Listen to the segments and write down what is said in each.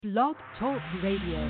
Blog Talk Radio.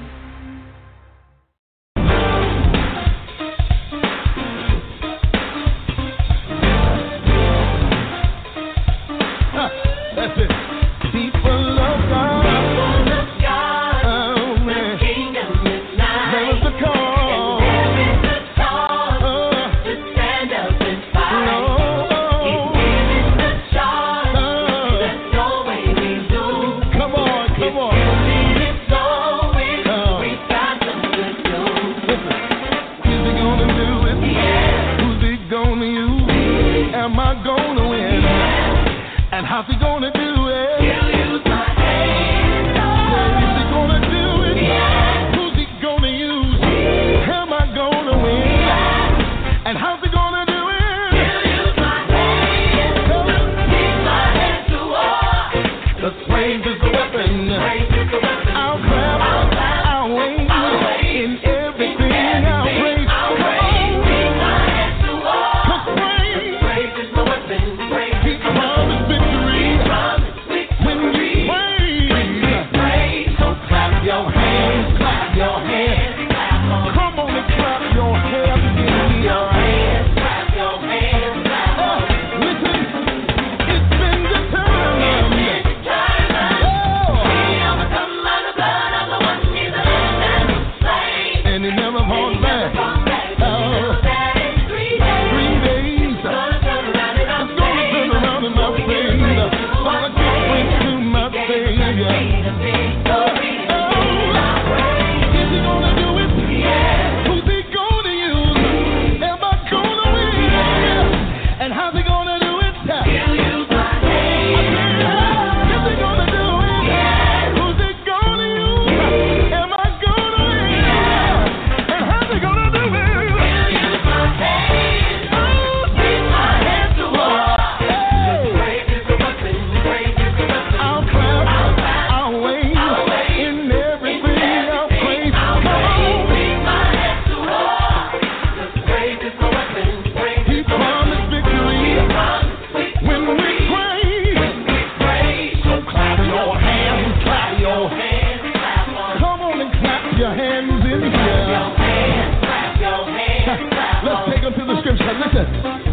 That's it. People of God. People of God. Oh, man. The kingdom is nigh. There is a call. And there is a call to stand up and fight. No. He's giving the charge. That's the way we do. Come on, come on. If you need it going, we got some good news. Listen. Is he gonna do it? Yeah. Who's he gonna use? Am I gonna win? Yeah. And how's he gonna do it? He'll use my hands. Is he gonna do it? Yeah. Who's he gonna use? Am I gonna win? Yeah. And how's he gonna do it? He'll use my hands. Keep my hands to war. The praise is the weapon. I'll clap, I'll wave. In everything I'll praise. Keep my hands to war. 'Cause praise is the weapon. He promised victory. When you praise, so clap your hands, clap your hands. Come on and clap your hands in your hands. Clap your hands, listen, it's been determined. He overcome by the blood of the one he's the lamb that was slain. And he never falls back. That in 3 days. 3 days. It's gonna turn around in my favor. Gonna give way to my Savior. Is he gonna do it? Yeah. Who's he gonna use? Am I gonna win? Yeah. And how's he gonna do it? He'll use my hands. Is he gonna do it? Yeah. Who's he gonna use? Am I gonna win? Yeah. And how's he gonna do it? He'll use my hands. Keep my hands to war. Praise is the weapon. Praise is the weapon. I'll clap. I'll wave. In everything I'll praise. Come on. Keep my hands to war. Praise is the weapon. He promised victory. When we praise. So clap your hands. Clap your hands. Come on and clap your hands in here. Clap your hands. Let's take them to the scripture. Listen.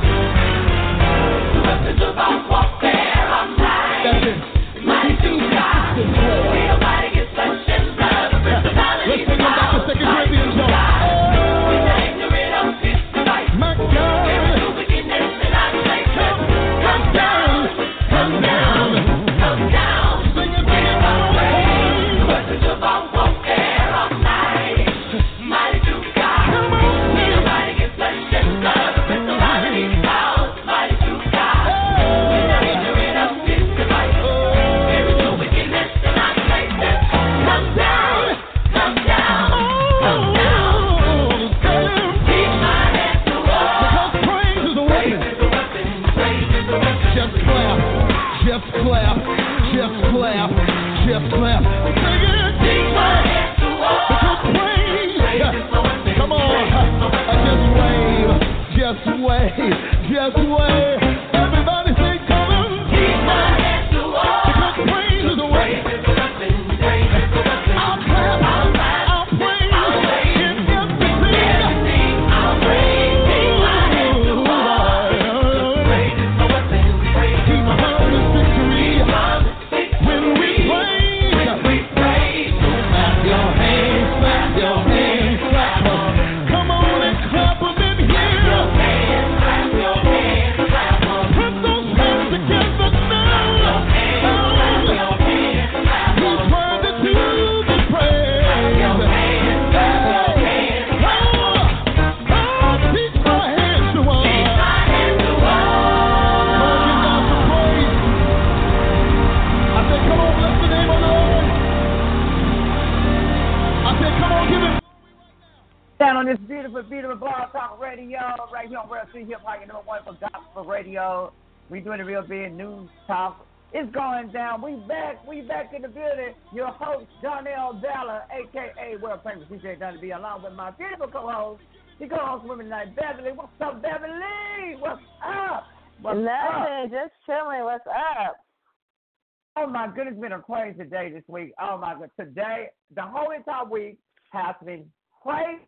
The message about warfare I'm right. That's it. Mighty through God. Nobody gets touched in blood. Let's take them back to 2 Corinthians, y'all. We're not ignorant of his device. My God. There is no wickedness in our place. Come down. Come down. Come down. Sing it, sing it, the message about warfare all night. Mighty through God. Nobody gets touched in blood. Principalities, powers, mighty through God. We're not ignorant of his device. There is no wickedness in our place. Come down. Come down. Come down. Keep my hands to war. Because praise is a weapon. Praise is a weapon. Just clap. Just clap. Just clap. Just clap. Sing it. Keep my hands to war. Because praise is a weapon. Come on. Just wave. Just wave. Just wave. Everybody say, come on. Keep my hands to war. Because praise is a weapon. Praise is a weapon. I'll clap. I'll praise. In everything. I'll praise. Keep my hands to war. Praise is a weapon. He promised victory. When we praise. Clap your hands. Clap your hands. Clap them. Come on and clap them in here. Clap your hands. Clap them. Put those hands together now. He's worthy to be praised. Keep my hands to war. Come on, give God some praise. I said, come on, bless the name of the Lord. I said, come on, give it. Down on this beautiful, beautiful Blog Talk Radio, right here on World City Hip Hop, number one for gospel radio. We doing the real big news talk. It's going down. We back in the building. Your host, Donnell Valor, a.k.a. World Famous DJ Donnie B, along with my beautiful co-host, the co-host women like Beverly. What's up, Beverly? What's up? What's Nothing, just chilling. What's up? Oh my goodness, it's been a crazy day this week. Oh my god, today the whole entire week has been crazy.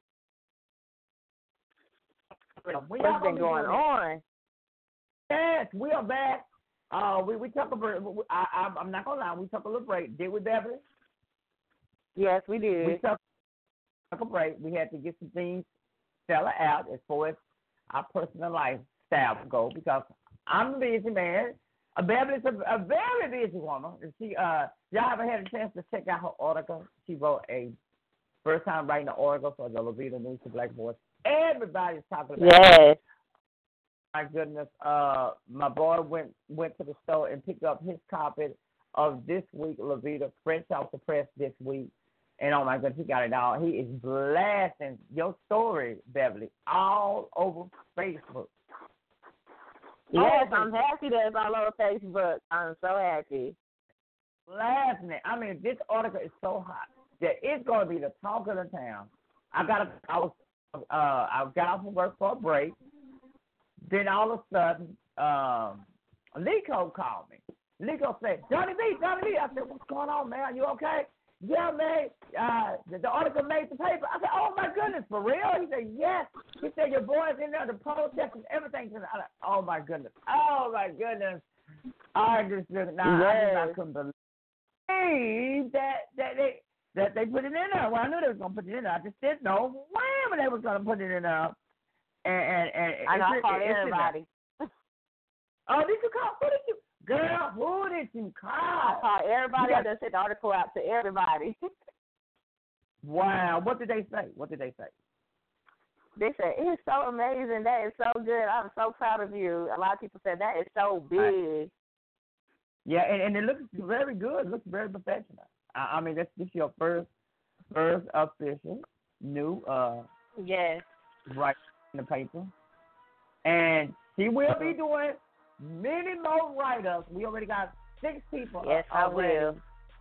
What's been going on? Yes, we are back. We took a break. I'm not gonna lie, we took a little break. Did we, Beverly? Yes, we did. We took a break. We had to get some things settled out as far as our personal lifestyle go because I'm a busy man. Beverly's a very busy woman. She y'all haven't had a chance to check out her article. She wrote a first time writing an article for the Levita News to Black Voice. Everybody's talking about it. Yes. My goodness, my boy went to the store and picked up his copy of this week, Levita, fresh off the press this week. And oh my goodness, he got it all. He is blasting your story, Beverly, all over Facebook. Yes, I'm happy that it's all over Facebook. I'm so happy. Blasting it. I mean, this article is so hot that it's going to be the talk of the town. I got off from work for a break. Then all of a sudden, Lico called me. Lico said, Johnny B. I said, what's going on, man? Are you okay? Yeah, man. The article made the paper. I said, oh, my goodness, for real? He said, yes. He said, your boy's in there to protest and everything. I said, oh, my goodness. I just I couldn't believe that they put it in there. Well, I knew they was going to put it in there. I just didn't know when they was going to put it in there. And I called everybody. Oh, did you call? Who did you? Girl, who did you call? I called everybody. I just sent the article out to everybody. Wow. What did they say? They said, it's so amazing. That is so good. I'm so proud of you. A lot of people said that is so big. Right. Yeah, and it looks very good. It looks very professional. I mean, this is your first official new yes. Right in the paper. And she will be doing many more write-ups. We already got 6 people. Yes, I will.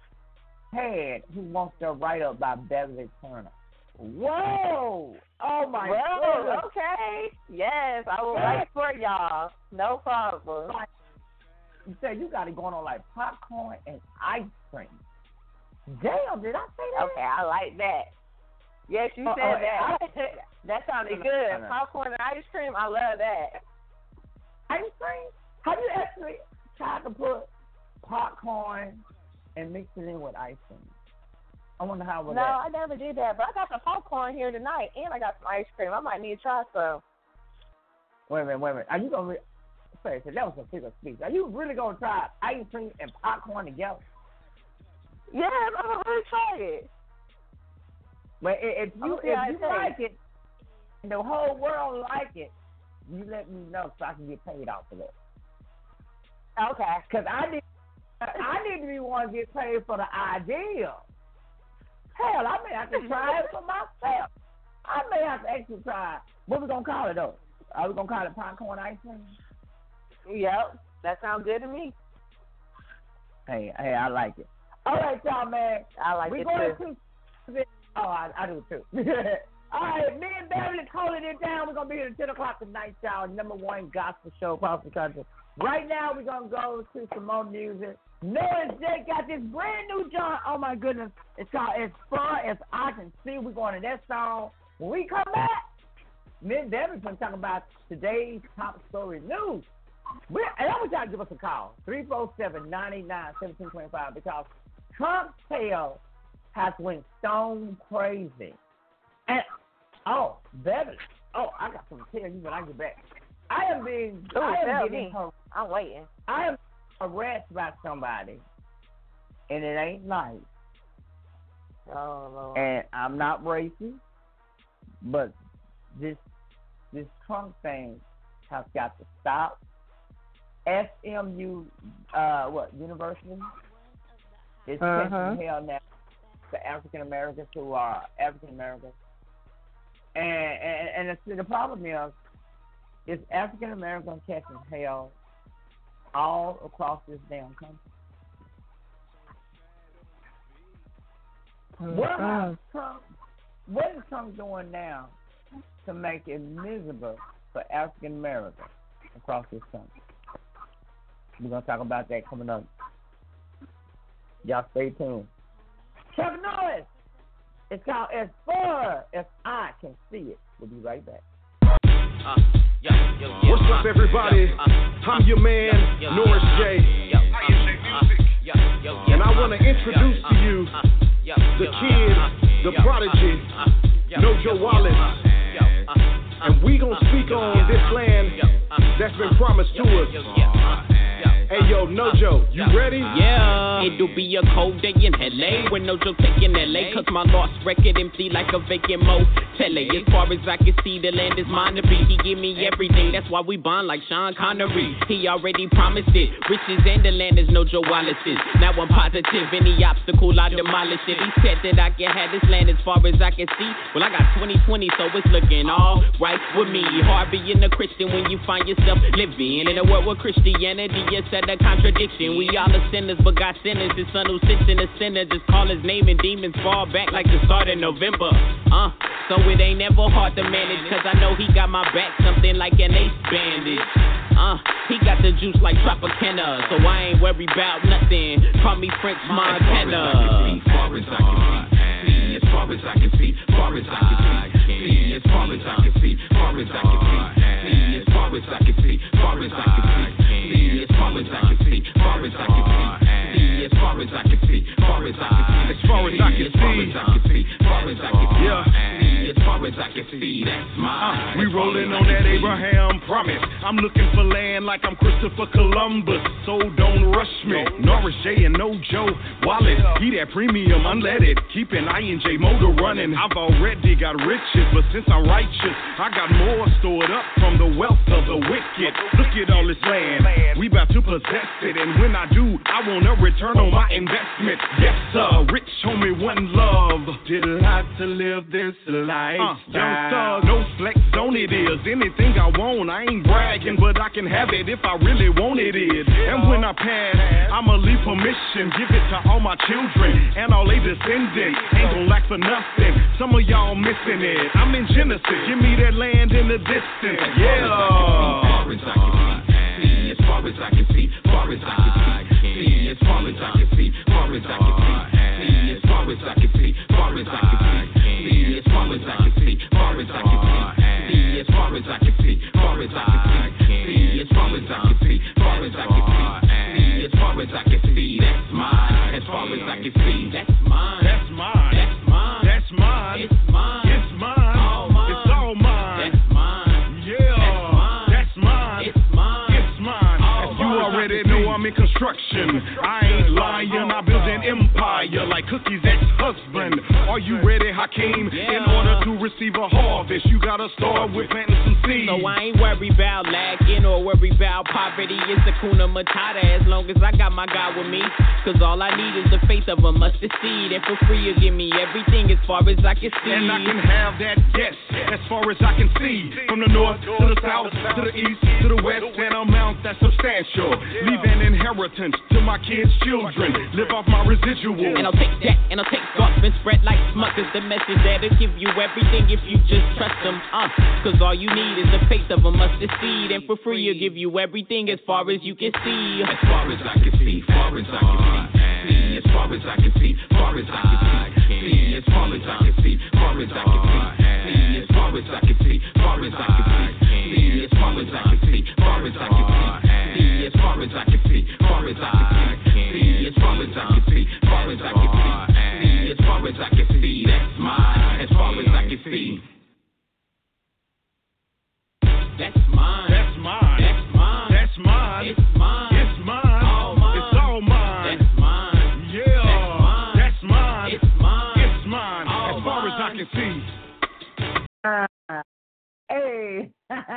Head who wants their write-up by Beverly Turner. Whoa! Oh, my goodness. Okay. Yes, I will wait for y'all. No problem. You said you got it going on like popcorn and ice cream. Damn, did I say that? Okay, I like that. Yes, you said that. That sounded good. Popcorn and ice cream, I love that. Ice cream? Have you actually tried to put popcorn and mix it in with ice cream? I wonder how it would. No, I never did that, but I got some popcorn here tonight, and I got some ice cream. I might need to try some. Wait a minute. Are you going to say that was a figure of speech. Are you really going to try ice cream and popcorn together? Yeah, I'm going to really try it. But if you like it, and the whole world like it, you let me know so I can get paid off of it. Okay. Because I need to be one to get paid for the idea. Hell, I may have to try it for myself. I may have to actually try. What we gonna call it though? Are we gonna call it popcorn ice cream? Yep, that sounds good to me. Hey, I like it. All right, y'all, man. I like it too. Oh, I do too. All right, me and Beverly calling it down. We're going to be here at 10 o'clock tonight, y'all. #1 gospel show across the country. Right now, we're going to go to some more music. Noah J got this brand new joint. Oh, my goodness. It's called As Far As I Can See. We're going to that song. When we come back, me and Beverly's going to talk about today's top story news. And I want y'all to give us a call. 347-989-1725 because Trump's tail has went stone crazy. And, Beverly. I got something to tell you when I get back. I'm waiting. I am harassed by somebody, and it ain't nice. Oh, Lord. And I'm not racist, but this Trump thing has got to stop. SMU, University is catching hell now to African Americans who are African Americans. And the problem is African Americans catching hell all across this damn country. What is Trump doing now to make it miserable for African Americans across this country? We're going to talk about that coming up Y'all stay tuned. Chuck Norris. It's called As Far As I Can See It. We'll be right back. What's up, everybody? I'm your man, Norris J. And I want to introduce to you the kid, the prodigy, Nojo Wallace. And we gonna speak on this land that's been promised to us. Hey yo, Nojo, you ready? Yeah, it'll be a cold day in LA when Nojo taking LA, cause my lost record empty like a vacant motel. As far as I can see, the land is mine to be. He give me everything, that's why we bond like Sean Connery. He already promised it, riches and the land is Nojo Wallace's. Now I'm positive, any obstacle I demolish it. He said that I can have this land as far as I can see. Well, I got 20/20, so it's looking all right with me. Hard being a Christian when you find yourself living in a world where Christianity is a contradiction. We all are sinners, but God sinners. His son who sits in the center, just call his name and demons fall back like the start of November. So it ain't never hard to manage, cause I know he got my back, something like an ace bandage. He got the juice like Tropicana, so I ain't worried about nothing. Call me French Montana. Far as I can see, as far as I can see, far as I can see, as far as I can see, far as I can see, as far as I can see, far as I can see, as far as I can see, far as I can see, as far as I can see, far as I can see, as far as I can see, far as I can see, yeah. As far as I can see, that's mine. We rolling on that Abraham promise. I'm looking for land like I'm Christopher Columbus, so don't rush me. Norris J and Nojo Wallace, he that premium unleaded, keeping I&J motor running. I've already got riches, but since I'm righteous, I got more stored up from the wealth of the wicked. Look at all this land, we about to possess it, and when I do, I want a return on my investment. Yes sir, rich homie, one love. Did a lot to live this life. Young thug, no flex on it is. Anything I want, I ain't bragging, but I can have it if I really want it is. And when I pass, I'ma leave permission, give it to all my children and all they descendants. Ain't gon' lack for nothing. Some of y'all missing it. I'm in Genesis, give me that land in the distance. Yeah. Far as I can see, as far as I can see, far as I can see, as far as I can see, far as I can see, as far as I can see, far as I can see, as far as I can see, far as I can see, as far as I can see, far as I can see, as far as I can see, far as I can see, as far as I can see, that's mine. As far as I can see, that's mine. That's mine. That's mine. That's mine. It's mine. It's mine. All mine. It's all mine. That's mine. Yeah. That's mine. It's mine. It's mine. All As you mine. already know, I'm in construction. I ain't lying. I build an empire like Cookie's ex-husband. Are you ready, Hakeem? In order to receive a harvest, you gotta start with planting some seeds. So I ain't worried about lacking or worried about poverty. It's Hakuna Matata as long as I got my God with me. Cause all I need is the faith of a mustard seed. And for free you give me everything as far as I can see. And I can have that, yes, as far as I can see. From the north to the south, to the east, to the west, an amount that's substantial. Leave an inheritance to my kids' children. Live off my residual. And I'll take that, and I'll take off and spread like Smuckers. The message that'll give you everything if you just trust them. Cause all you need is the faith of a mustard seed. And for free you'll give you everything as far as you can see. As far as I can see, far as I can see, as far as I can see, far as I can see, as far as I can see, far as I can see, as far as I can see, far as I can see, as far as I can see, far as I can see, as far as I can see, far as I can see, as far as I can see, far as I can see, as far as I can see, that's mine. As far as I can see, that's mine. That's mine. That's mine. That's mine. It's mine. It's mine. All mine. It's all mine. That's mine. Yeah. That's mine. It's mine. It's mine. All As far as I mine. can see. Hey.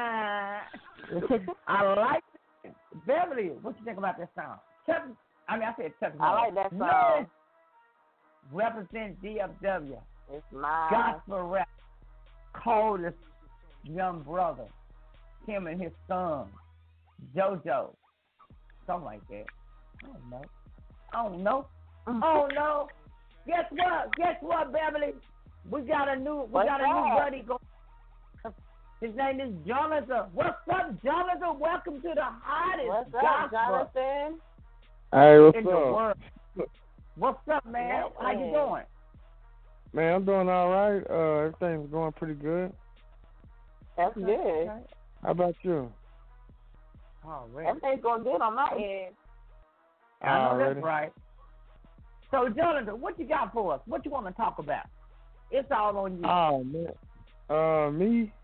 I like it. Beverly, what you think about that song? Chuck I like that song. Represent DFW. It's mine. Gospel rap. Coldest young brother. Him and his son. JoJo. Something like that. I don't know. Oh no. Guess what, Beverly? We got a new buddy going. His name is Jonathan. What's up, Jonathan? Welcome to the hottest What's up, gospel Jonathan? Hey, what's in the up? world. What's up, man? How you doing? Man, I'm doing all right. Everything's going pretty good. That's good. Okay. How about you? Already. Everything's going good on my end. I know Already. that's right. So, Jonathan, what you got for us? What you want to talk about? It's all on you. Oh man. Me.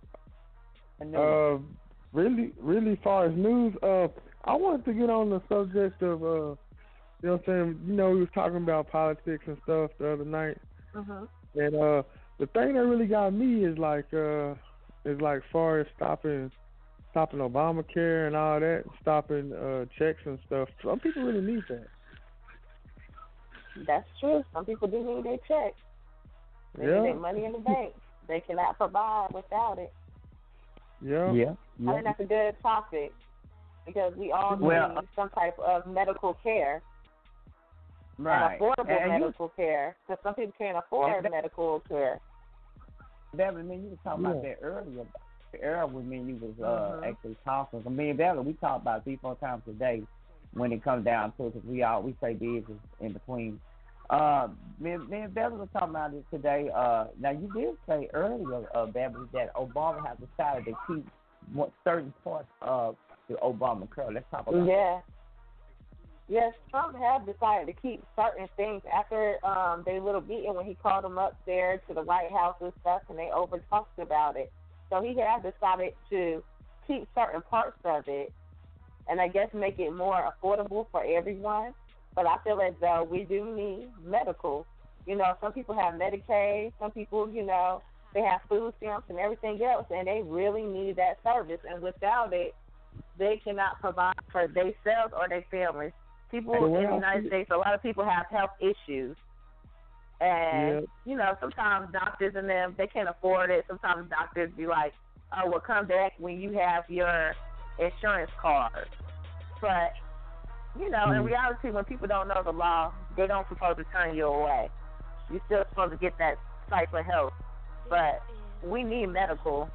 Really far as news. I wanted to get on the subject of you know what I'm saying. You know, we was talking about politics and stuff the other night. Mhm. And the thing that really got me is like far as stopping Obamacare and all that, stopping checks and stuff. Some people really need that. That's true. Some people do need their checks. They need their money in the bank. They cannot provide without it. Yeah. I think that's a good topic because we all need some type of medical care. Right. And affordable medical care, because some people can't afford medical care. Beverly, man, you were talking about that earlier. With me, you was actually talking. I mean, Beverly, we talk about 3-4 times a day when it comes down to it, because we say business in between. Me and Beverly were talking about it today. Now, you did say earlier, Beverly, that Obama has decided to keep certain parts of the Obamacare. Let's talk about that. Yes, Trump has decided to keep certain things after their little meeting when he called them up there to the White House and stuff, and they over-talked about it. So he has decided to keep certain parts of it and I guess make it more affordable for everyone. But I feel as though we do need medical. You know, some people have Medicaid, some people, you know, they have food stamps and everything else, and they really need that service. And without it, they cannot provide for themselves or their families. People in the United States, a lot of people have health issues. And, you know, sometimes doctors and them, they can't afford it. Sometimes doctors be like, oh, well, come back when you have your insurance card. But, you know, in reality, when people don't know the law, they don't supposed to turn you away. You're still supposed to get that type of help. But we need medical.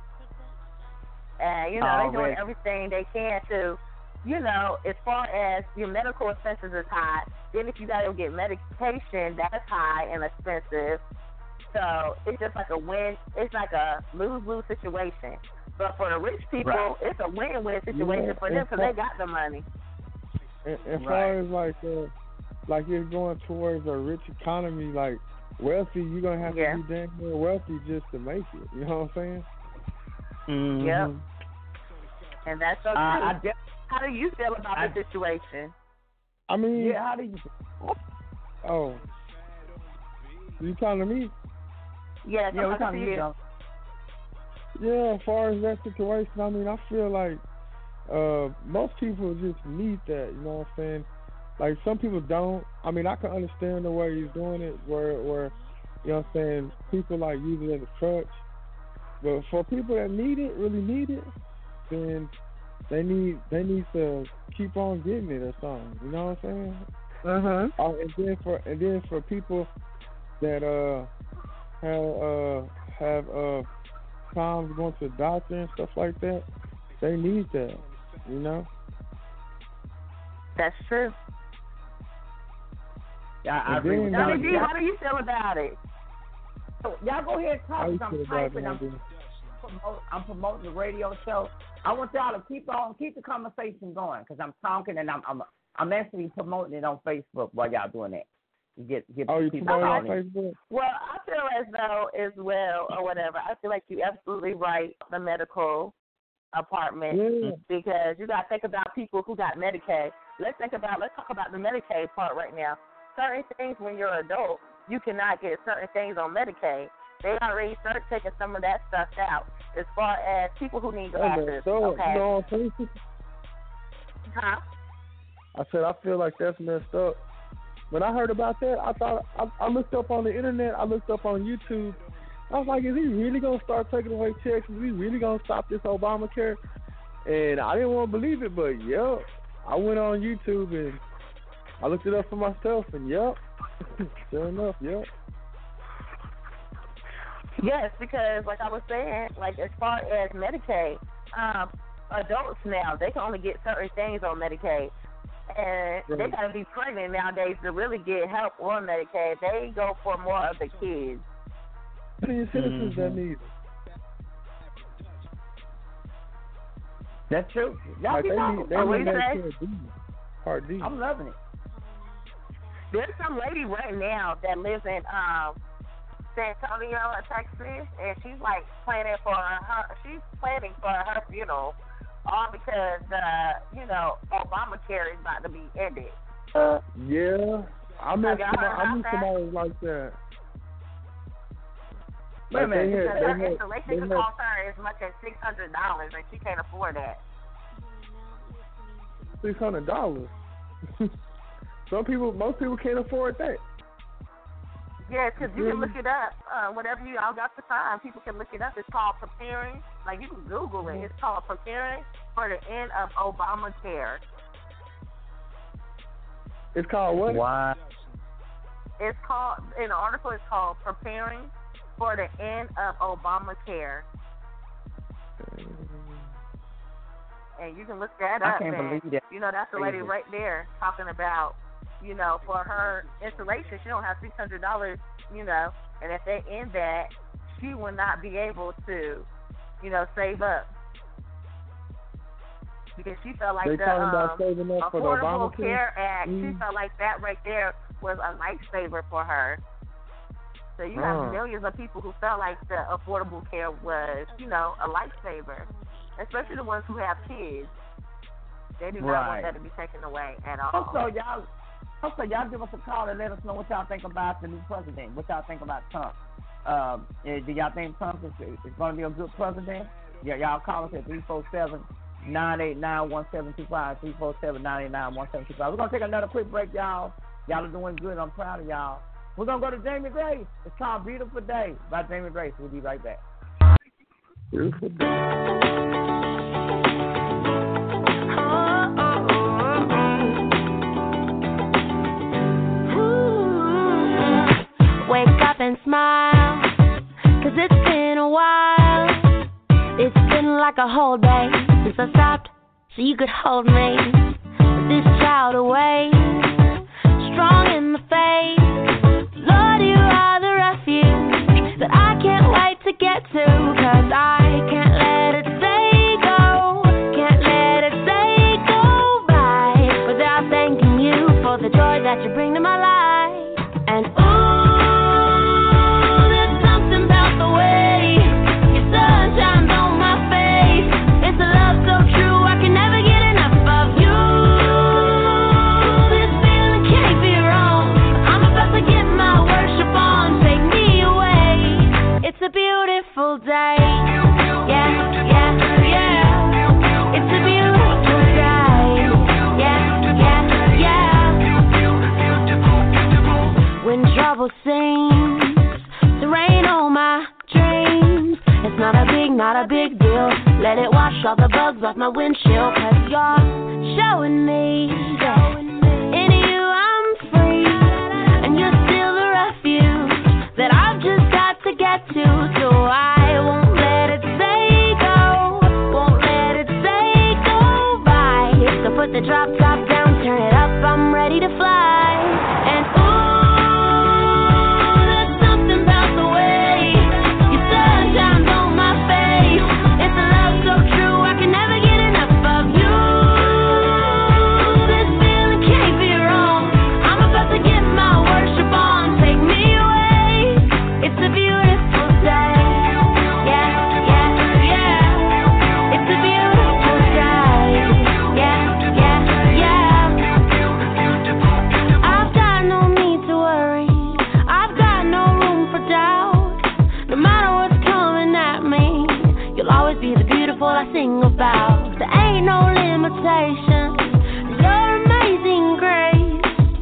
And, you know, they're doing everything they can to, you know, as far as your medical expenses is high, then if you got to get medication, that's high and expensive. So it's just like it's like a lose-lose situation. But for the rich people, it's a win-win situation for them because they got the money. As far as like it's going towards a rich economy, like wealthy, you're going to have to be damn near wealthy just to make it. You know what I'm saying? Mm-hmm. Yep. And that's so true. How do you feel about the situation? I mean, how do you feel? Oh. You talking to me? Yeah, we're talking to you. Yeah, as far as that situation, I mean, I feel like most people just need that, you know what I'm saying? Like, some people don't. I mean, I can understand the way he's doing it, where you know what I'm saying, people, like, use it as a crutch. But for people that need it, really need it, then they need to keep on getting it or something. You know what I'm saying? And then for people that have problems going to the doctor and stuff like that, they need that. You know? That's true. Yeah, I agree with that. How do you feel about it? Y'all go ahead and talk. I'm typing. I'm promoting the radio show. I want y'all to keep the conversation going because I'm talking and I'm actually promoting it on Facebook while y'all doing that. Get you people on calling. Facebook? Well, I feel as though as well or whatever. I feel like you're absolutely right. The medical apartment because you got to think about people who got Medicaid. Let's talk about the Medicaid part right now. Certain things when you're an adult, you cannot get certain things on Medicaid. They already start taking some of that stuff out as far as people who need glasses. Huh? I said I feel like that's messed up. When I heard about that, I thought I looked up on the internet. I looked up on YouTube. I was like, is he really gonna start taking away checks? Is he really gonna stop this Obamacare? And I didn't want to believe it, but I went on YouTube and I looked it up for myself, and sure enough, Yes, because like I was saying, like as far as Medicaid, adults now they can only get certain things on Medicaid. And they gotta be pregnant nowadays to really get help on Medicaid. They go for more of the kids. Senior citizens that need it. That's true. Y'all Like be they talking. need Medicare D, Part D. I'm loving it. There's some lady right now that lives in San Antonio, Texas, and she's like planning for her funeral, all because Obamacare is about to be ended. Yeah, I met somebody like that. Wait a minute. Because her installation could cost her as much as $600, and she can't afford that. $600. Most people can't afford that. Yeah, because you can look it up. Whatever y'all got the time, people can look it up. It's called Preparing. Like, you can Google it. It's called Preparing for the End of Obamacare. It's called what? Wow. It's called, in the article, it's called Preparing for the End of Obamacare. And you can look that up. I can't believe that. That's the lady right there talking about, for her installation, she don't have $600, and if they end that, she will not be able to, save up. Because she felt like the Affordable Care Act, she felt like that right there was a lifesaver for her. So you have millions of people who felt like the Affordable Care was, a lifesaver, especially the ones who have kids. They do not want that to be taken away at all. Also, y'all give us a call and let us know what y'all think about the new president. What y'all think about Trump? Do y'all think Trump is going to be a good president? Yeah, y'all call us at 347-989-1725. 347-989-1725. We're going to take another quick break, y'all. Y'all are doing good. I'm proud of y'all. We're going to go to Jamie Grace. It's called Beautiful Day by Jamie Grace. We'll be right back. Beautiful day. Wake up and smile, 'cause it's been a while. It's been like a whole day since I stopped so you could hold me. With this child away, strong in the face. Lord, you are the refuge that I can't wait to get to, 'cause I can't let it stay go. Can't let it stay go by without thanking you for the joy that you bring to my life. And a beautiful day. Yeah. It's a beautiful day. Yeah. When trouble seems to rain on my dreams, it's not a big deal. Let it wash all the bugs off my windshield, 'cause you're showing me that in you I'm free, and you're still the refuge that I've just got to get to, so I won't let it stay go, by. So put the drop top down, turn it up, I'm ready to fly. And there's something about the way your sun shines on my face. It's a love so true, I can never get enough of you. This feeling can't be wrong. I'm about to get my worship on, take me away. It's a beautiful day. Yeah. It's a beautiful day. Yeah. I've got no need to worry. I've got no room for doubt. No matter what's coming at me, you'll always be the beautiful I sing about. There ain't no limitation. Your amazing grace.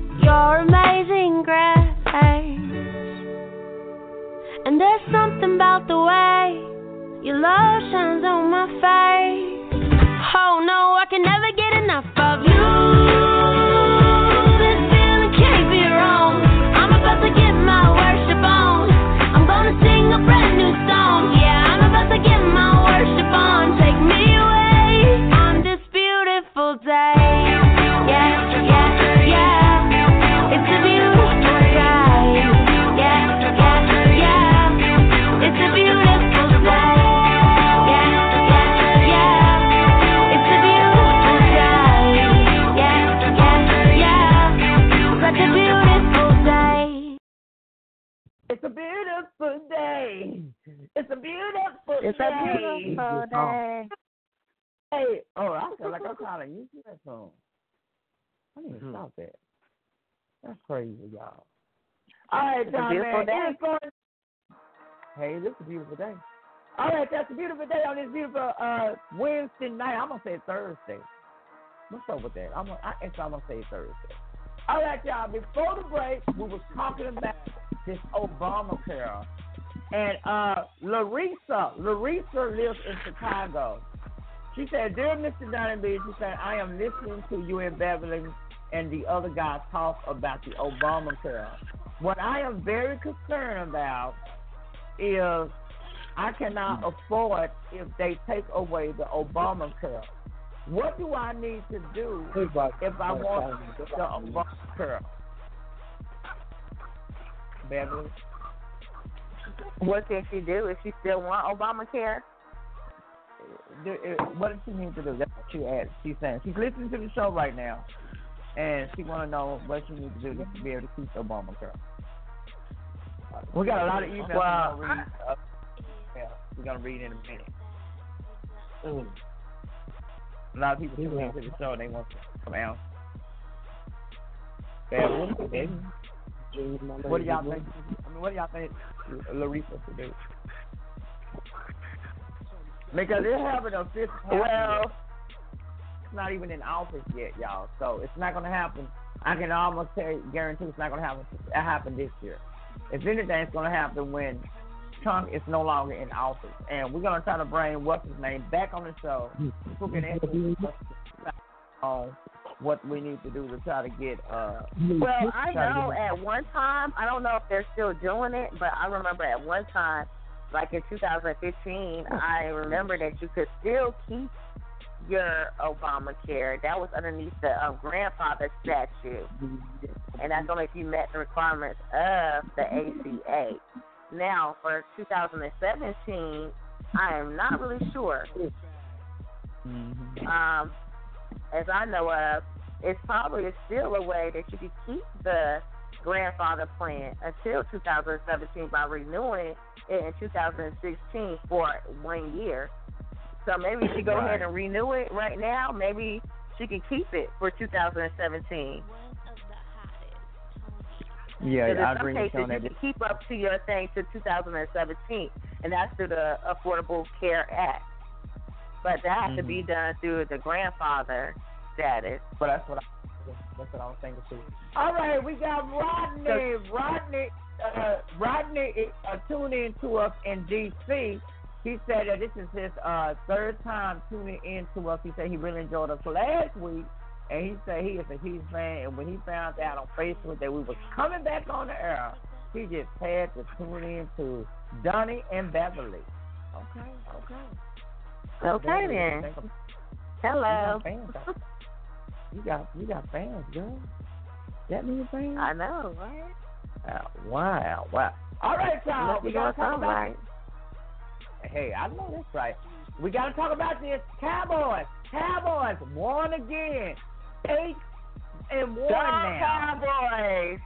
And there's something about the way your love shines on my face. Oh no, I can never get enough of you. This feeling can't be wrong. I'm about to get my worship on. I'm gonna sing a brand new song. Yeah, I'm about to get my worship on. Take me away on this beautiful day. Yeah. It's a beautiful day. It's a beautiful It's day. a beautiful day. Hey, I feel like I'm trying to use that song. I need to stop that. That's crazy, y'all. All right, It's a John, beautiful man. day. Hey, this is a beautiful day. All right, that's a beautiful day on this beautiful Wednesday night. I'm going to say Thursday. What's up with that? I'm gonna say Thursday. All right, y'all. Before the break, we was talking about this Obamacare, and Larissa lives in Chicago. She said, "Dear Mr. Dunby," she said, "I am listening to you and Beverly and the other guys talk about the Obamacare. What I am very concerned about is I cannot afford if they take away the Obamacare. What do I need to do if I want the Obamacare?" Beverly? What can she do if she still want Obamacare? What does she need to do? That's what she asked. She's saying she's listening to the show right now, and she want to know what she needs to do to be able to keep Obamacare. We got a lot of emails we're going to read in a minute. A lot of people tune into the show and they want to come out. What do y'all think? What do y'all think Larissa should do? Because they're having a fifth. Well, it's not even in office yet, y'all. So it's not going to happen. I can almost guarantee it's not going to happen this year. If anything, it's going to happen when Trump is no longer in office. And we're going to try to bring what's his name back on the show who can answer on what we need to do to try to get well, I know at one time, I don't know if they're still doing it, but I remember at one time, like in 2015, I remember that you could still keep your Obamacare. That was underneath the grandfather statute, and that's only if you met the requirements of the ACA. Now, for 2017, I am not really sure. As I know of, it's probably still a way that you could keep the grandfather plan until 2017 by renewing it in 2016 for 1 year. So maybe she go ahead and renew it right now. Maybe she can keep it for 2017. Yeah, I agree with you on that. You can keep up to your thing to 2017, and that's through the Affordable Care Act. But that has to be done through the grandfather status. But that's what I was thinking too. All right, we got Rodney. Rodney is tuning in to us in D.C. He said that this is his third time tuning in to us. He said he really enjoyed us last week, and he said he is a huge fan. And when he found out on Facebook that we were coming back on the air, he just had to tune in to Donnie and Beverly. Okay. Okay then. Hello. You got fans, girl. That means fans? I know, right? Wow. All right, y'all. We got to talk about right. Hey, I know that's right. We got to talk about this. Cowboys won again. 8-1 now. Cowboys.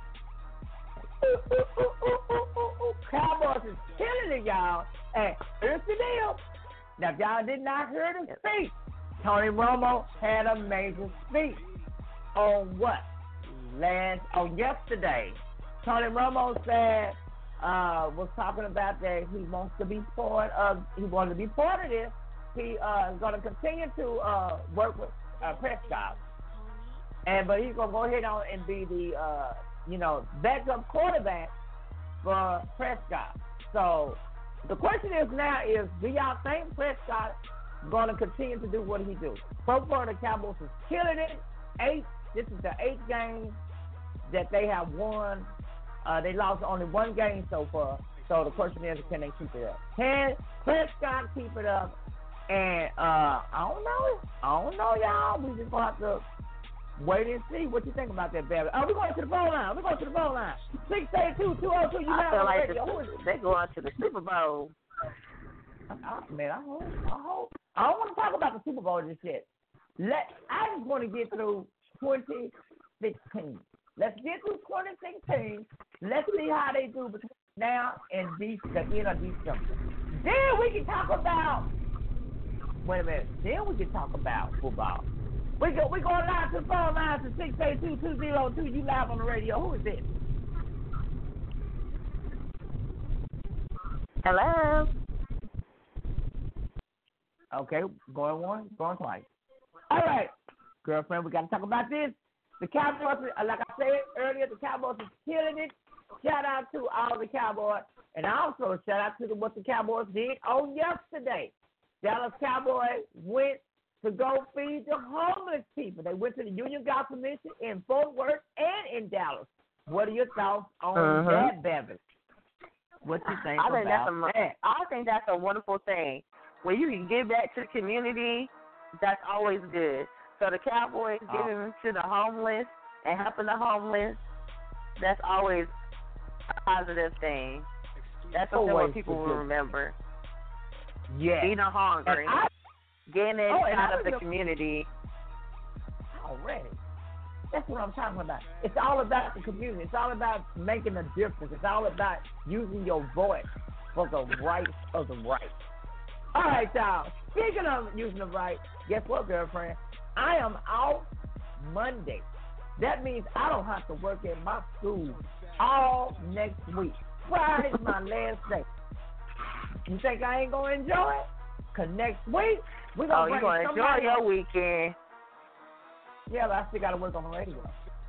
Cowboys is killing it, y'all. Hey, here's the deal. Now, if y'all did not hear the speech, Tony Romo had a major speech on what? Yesterday. Tony Romo said, was talking about that he wants to be part of this. He is going to continue to work with Prescott. But he's going to go ahead on and be the, backup quarterback for Prescott. So, the question is now do y'all think Prescott going to continue to do what he do? So far, the Cowboys is killing it. This is the 8th game that they have won. They lost only 1 game so far. So the question is, can they keep it up? Can Prescott keep it up? And I don't know, y'all. We just going to have to wait and see what you think about that, Barry. We're going to the phone line. 682-202. I feel like they're going to the Super Bowl. Man, I hope. I don't want to talk about the Super Bowl just yet. I just want to get through 2016. Let's get through 2016. Let's see how they do between now in the end of December. Then we can talk about. Wait a minute. Then we can talk about football. We going live to the phone lines to 682-202. You live on the radio. Who is this? Hello. Okay, going one, going twice. All right, girlfriend, we got to talk about this. The Cowboys, like I said earlier, the Cowboys is killing it. Shout out to all the Cowboys. And also shout out to what the Cowboys did on yesterday. Dallas Cowboys went to go feed the homeless people. They went to the Union Gospel Mission in Fort Worth and in Dallas. What are your thoughts on that, Beverly? What you think about that? I think that's a wonderful thing. When you can give back to the community, that's always good. So the Cowboys giving to the homeless and helping the homeless, that's always a positive thing. That's something what people will remember. Yeah. Being hungry. Getting it out of the community. Already. That's what I'm talking about. It's all about the community. It's all about making a difference. It's all about using your voice for the rights of the right. All right, y'all. Speaking of using the right, guess what, girlfriend? I am off Monday. That means I don't have to work at my school all next week. Friday's my last day. You think I ain't going to enjoy it? Because next week, we're going to you're going to enjoy your weekend. Yeah, but I still got to work on the radio.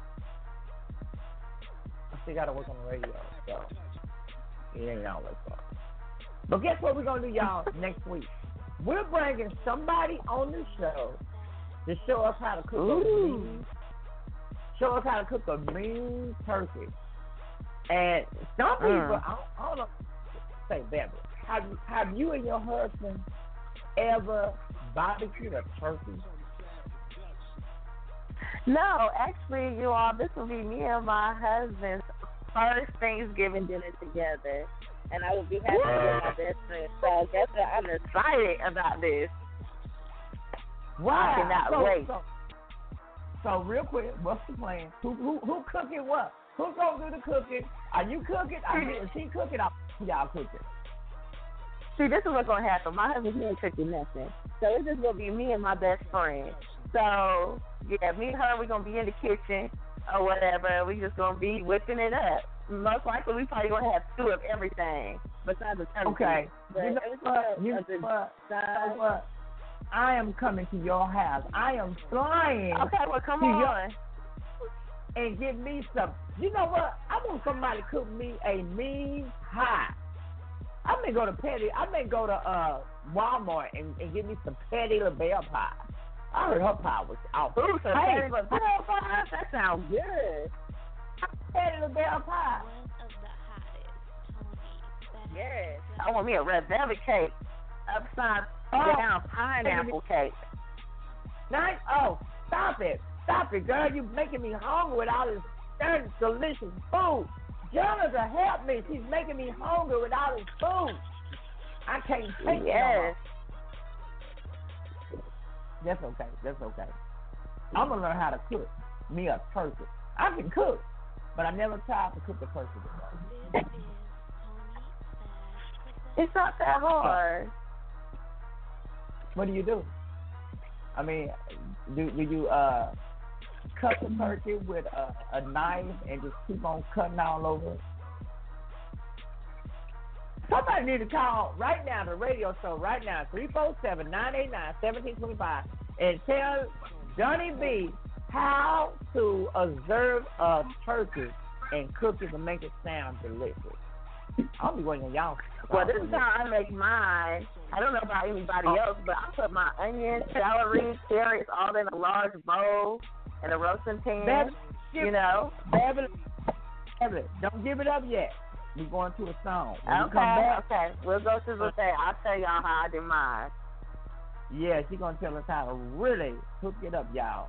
So it ain't always fun. But guess what we're going to do, y'all, next week? We're bringing somebody on the show to show us how to cook a mean turkey. And some people, I don't know, say Beverly, have you and your husband ever barbecued a turkey? No, actually, you all, this will be me and my husband's first Thanksgiving dinner together. And I will be happy with my best friend. So that's why I'm excited about this. Wow. I cannot wait. So real quick, what's the plan? Who cooking what? Who's gonna do the cooking? Are you cooking? Is she cooking? Y'all cooking? See, this is what's gonna happen. My husband's not cooking nothing, so it's just gonna be me and my best friend. So yeah, me and her, we're gonna be in the kitchen or whatever. We just gonna be whipping it up. Most likely, we probably gonna have two of everything besides the turkey. Okay. But You know what? I am coming to your house. I am flying. Okay, well, come on. And give me some. You know what? I want somebody to cook me a mean pie. I may go to Walmart and get me some Patty LaBelle pie. I heard her pie was out. Ooh, some Patty LaBelle pie? That sounds good. Patty LaBelle pie. Yes. I want me a red velvet cake. Upside down pineapple cake. Nice. Oh, stop it. Stop it, girl. You're making me hungry with all this dirty, delicious food. Jonathan, help me. She's making me hungry with all this food. I can't take it no more. That's okay. I'm going to learn how to cook me a turkey. I can cook, but I never tried to cook a turkey before. It's not that hard. What do you do? I mean, do you cut the turkey with a knife and just keep on cutting all over it? Somebody need to call right now, the radio show right now, 347-989-1725, and tell Johnny B how to observe a turkey and cook it to make it sound delicious. I'll be waiting on y'all. Well, this is how I make mine. I don't know about anybody else, but I put my onions, celery, carrots all in a large bowl in a roasting pan. Beverly, don't give it up yet. We're going to a song. Okay. We'll go to the thing. I'll tell y'all how I do mine. Yeah, she's going to tell us how to really hook it up, y'all.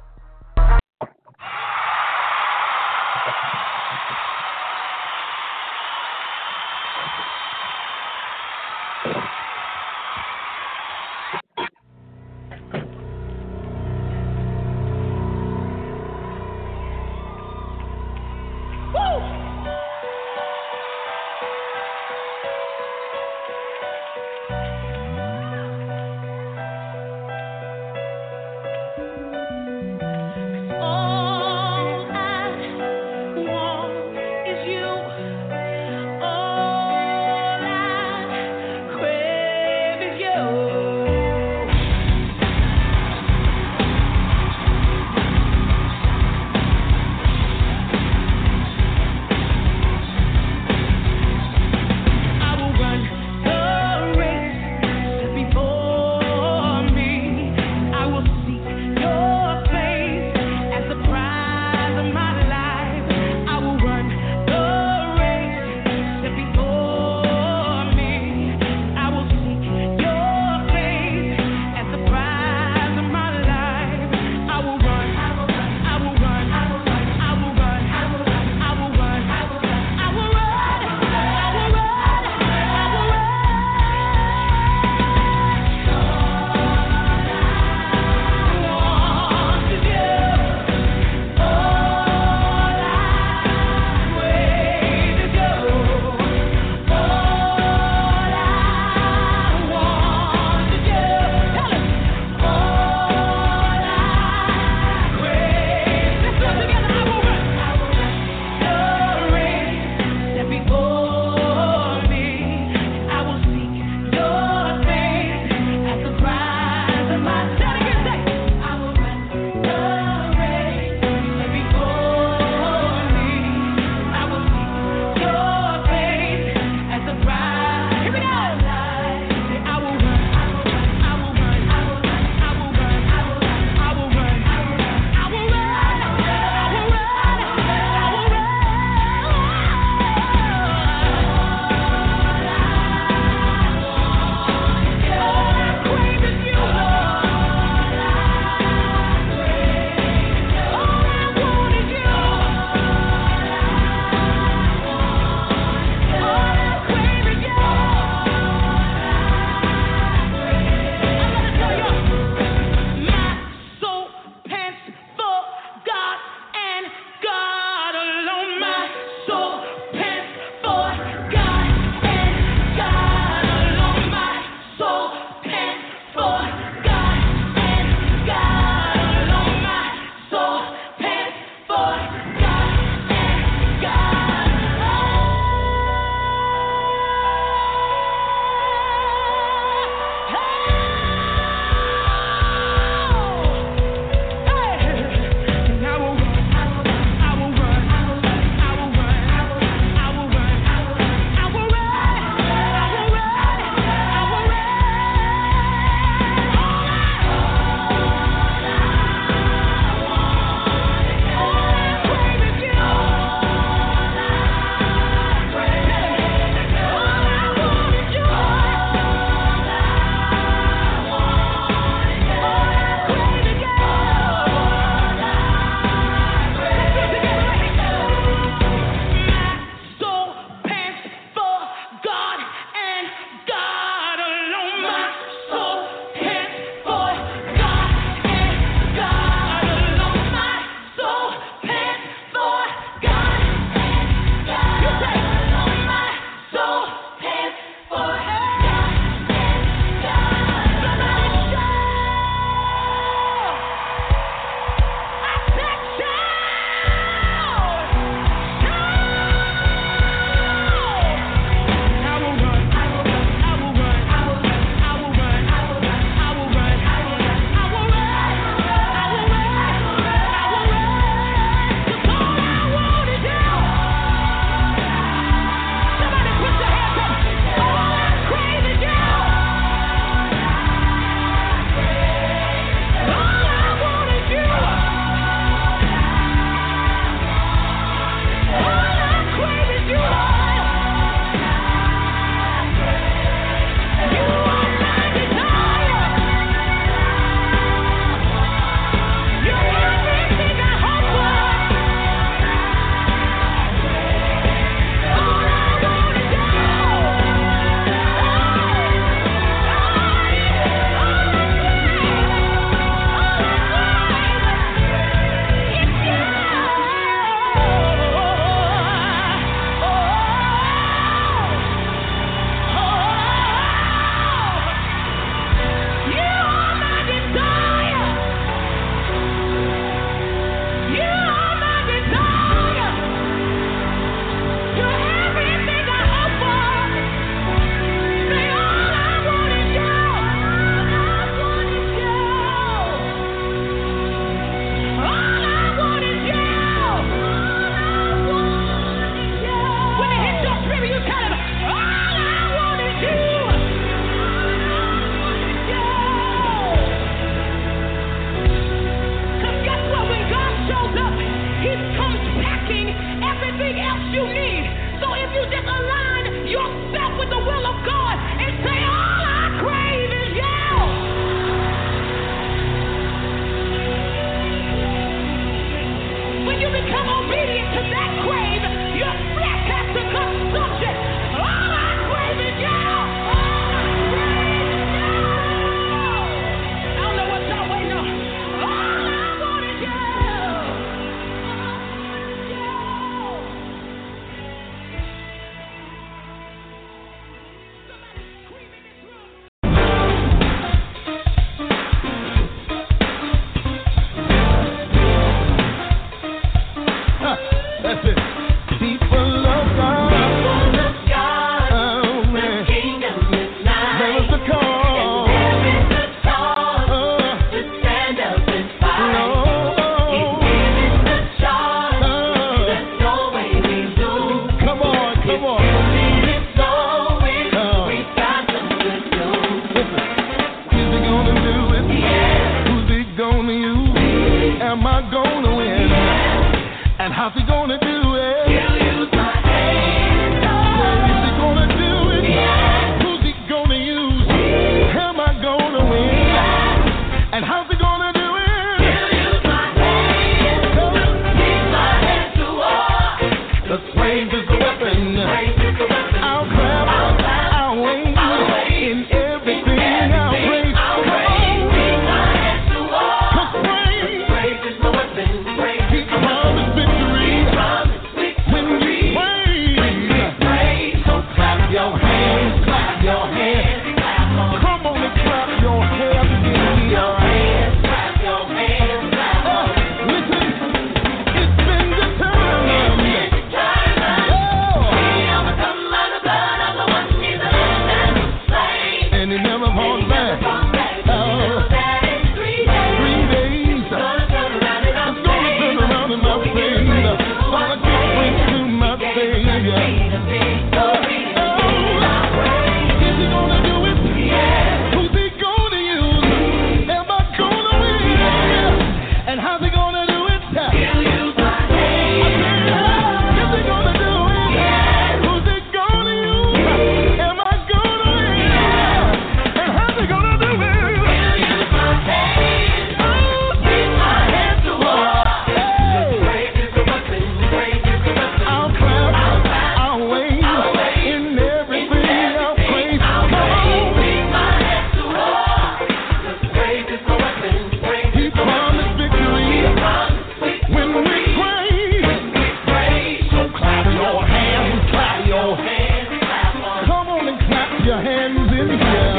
hands in here.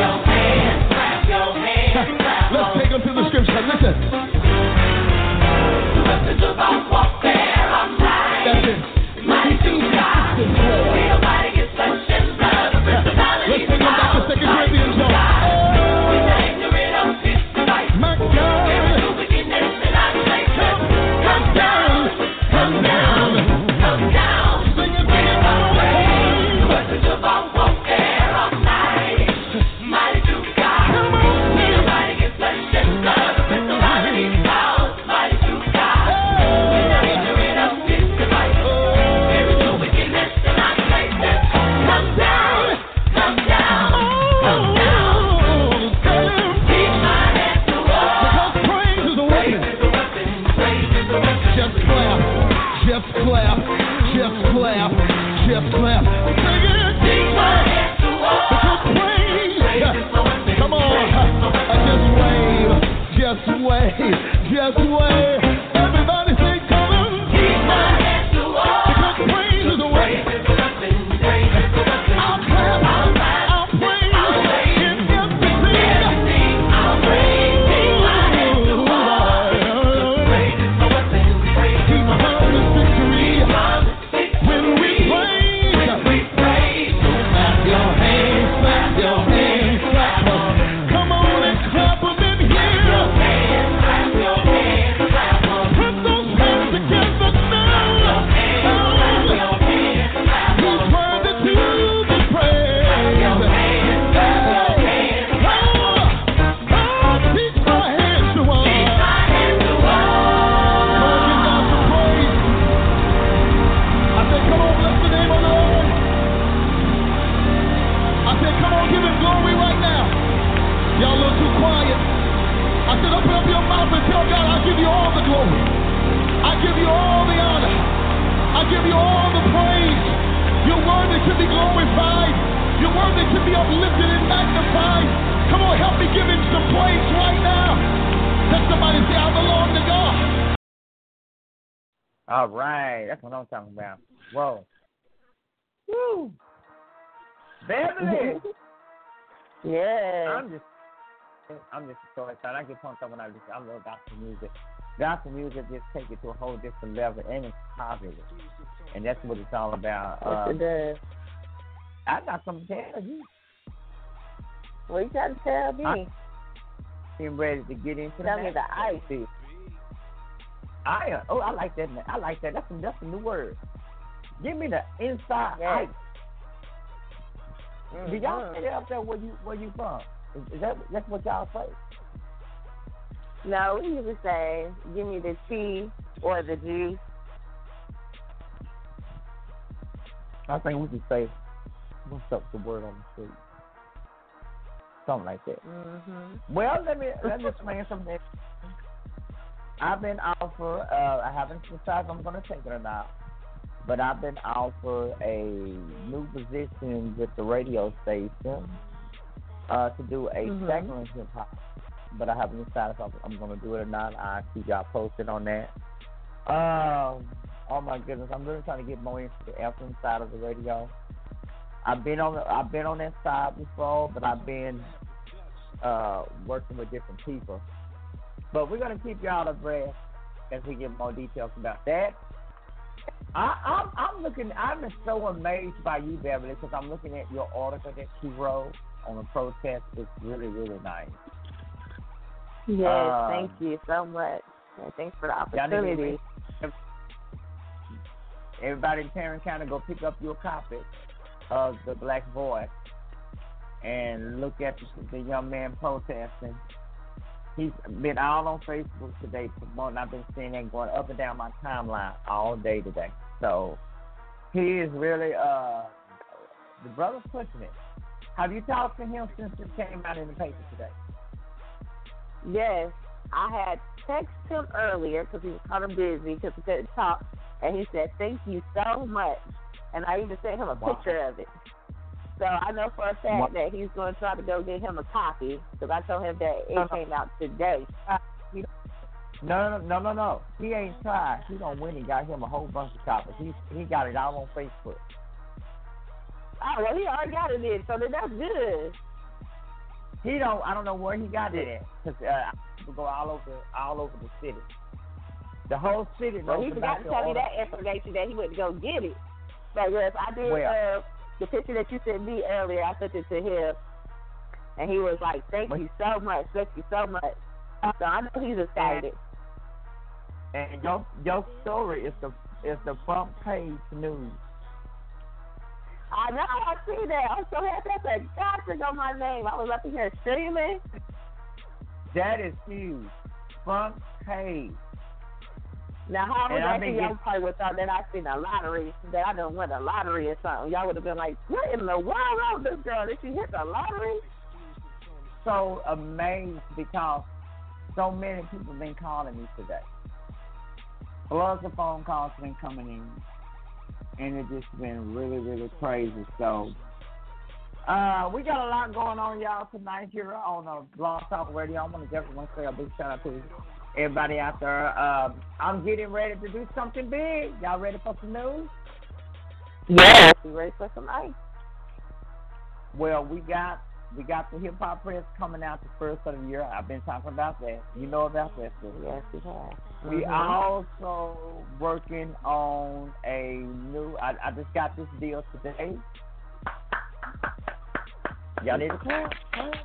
Let's take them to the scripture. Listen. The weapons of our warfare are mighty. That's it. Mighty through God. Real mighty against flesh and blood. Let's take them back to 2 Corinthians, y'all. We name the rid of this fight. My God. Every wickedness in our place. Come down. Come down. Come down. Sing it, sing it. The weapons of our warfare are mighty. Mighty through God. Real mighty against flesh and blood. Principalities, powers, mighty through God. We name the rid of this fight. Every wickedness in our places. Come down. Come down. Come down. Keep my hands to war. Because praise is a weapon. Praise is a weapon. Just clap. Just clap. Just clap. Just clap. Sing it. Keep my hands to war. Because praise is a weapon. Come on. Just wave. Just wave. Just wave. Everybody say, come on. Keep my hands to war. Because praise is a weapon. Praise is a weapon. I'll clap. I'll praise. In everything. I'll praise. Keep my hands to war. Praise is a weapon. Keep my heart in victory. When we praise. Clap your hands. Clap your hands. Clap them. Come on and clap them in here. Clap your hands. Clap them. Put those hands together now. He's worthy to be praised. Keep my hands to war. Come on, give God some praise. I said, come on, bless the name of the Lord. I said, come on, give him glory right now. Y'all look too quiet. I said, open up your mouth and tell God, I give you all the glory. I give you all the honor. I give you all the praise. You're worthy to be glorified. You're worthy to be uplifted and magnified. Come on, help me give him some praise right now. Let somebody say, I belong to God. All right, that's what I'm talking about. Whoa. Woo. Beverly. Yes. I'm just so excited. I get pumped up when I love gospel music. Gospel music just take it to a whole different level, and it's positive. And that's what it's all about. Yes, it does. I got something to tell you. What you got to tell me? I'm ready to get into Tell me the ice. I like that. I like that. That's a new word. Give me the inside ice. Mm-hmm. Do y'all say up there where you from? Is that's what y'all say? No, we usually say, give me the tea or the juice. I think we could say, what's up the word on the street? Something like that. Mm-hmm. Well, let me explain something. I've been offered, I haven't decided if I'm going to take it or not, but I've been offered a new position with the radio station to do a segment hip hop. But I haven't decided if I'm going to do it or not. I'll keep y'all posted on that. Oh my goodness, I'm really trying to get more into the FM side of the radio. I've been on that side before, but I've been working with different people. But we're gonna keep y'all abreast as we get more details about that. I'm so amazed by you, Beverly, because I'm looking at your article that you wrote on the protest. It's really, really nice. Yes, thank you so much. And thanks for the opportunity. Everybody in Tarrant County, go pick up your copy of The Black Voice and look at the young man protesting. He's been out on Facebook today promoting. I've been seeing that going up and down my timeline all day today. So he is really the brother's pushing it. Have you talked to him since it came out in the paper today? Yes, I had texted him earlier because he was kind of busy because he couldn't talk, and he said, thank you so much. And I even sent him a picture of it. So I know for a fact that he's going to try to go get him a copy because I told him that it came out today. No. He ain't tried. He done went and got him a whole bunch of copies. He got it out on Facebook. Oh, well, he already got it in, so then that's good. I don't know where he got it at, because people go all over the city. The whole city knows Well, he forgot to tell me that information that he went to go get it. So, yes, I did the picture that you sent me earlier, I sent it to him, and he was like, thank you so much. So I know he's excited. And your story is the front page news. I know, I see that. I'm so happy that's a gossip on my name. I was up in here streaming. That is huge. Front page. Now, how was that y'all probably would thought that I seen a lottery, that I done won a lottery or something. Y'all would have been like, what in the world wrong with this girl? Did she hit the lottery? So amazed because so many people been calling me today. Lots of phone calls been coming in. And it's just been really, really crazy. So, we got a lot going on, y'all, tonight here on Blog Talk Radio. I want to definitely say a big shout out to everybody out there. I'm getting ready to do something big. Y'all ready for some news? Yeah. We ready for some ice? Well, we got the Hip Hop Press coming out the first of the year. I've been talking about that. You know about that, too. Yes, we have. We also working on a new. I just got this deal today. Y'all need to clap.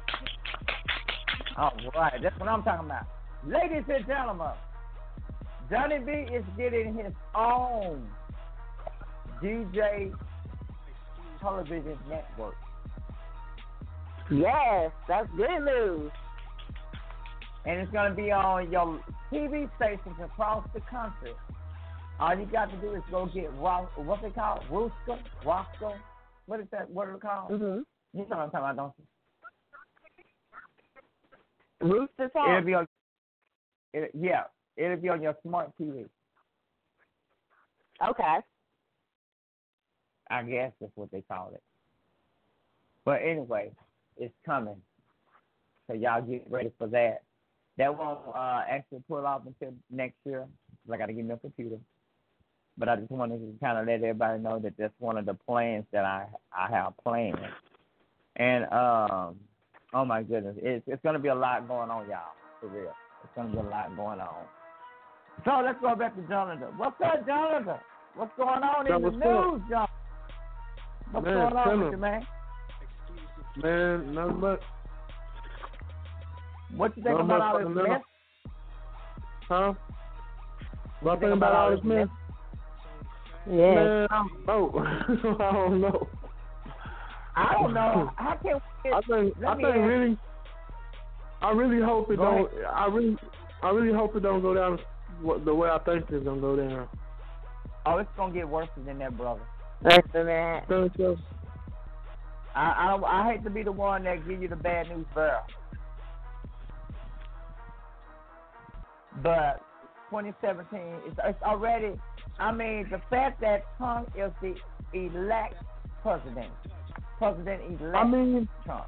All right, that's what I'm talking about. Ladies and gentlemen, Johnny B is getting his own DJ television network. Yes, that's good news. And it's going to be on your TV stations across the country. All you got to do is go get, what's it called? Roscoe? What is that? What is it called? Mm-hmm. You know what I'm talking about, don't you? Rooster Talk? It'll be on your smart TV. Okay. I guess that's what they call it. But anyway, it's coming. So y'all get ready for that. That won't actually pull off until next year. I got to get me a computer. But I just wanted to kind of let everybody know that that's one of the plans that I have planned. And, oh, my goodness, it's going to be a lot going on, y'all, for real. It's going to be a lot going on. So let's go back to Jonathan. What's up, Jonathan? What's going on in the news, Jonathan? What's going on with you, man? Man, nothing much. What you think about all this mess? Huh? What I think about all this mess? Yeah. Man, I don't know. I don't know. How can I really hope it don't. I really hope it don't go down the way I think it's gonna go down. Oh, it's gonna get worse than that, brother. Worse than that. I hate to be the one that give you the bad news, bro. But 2017 it's already. I mean, the fact that Trump is the elect president. President-elect Trump.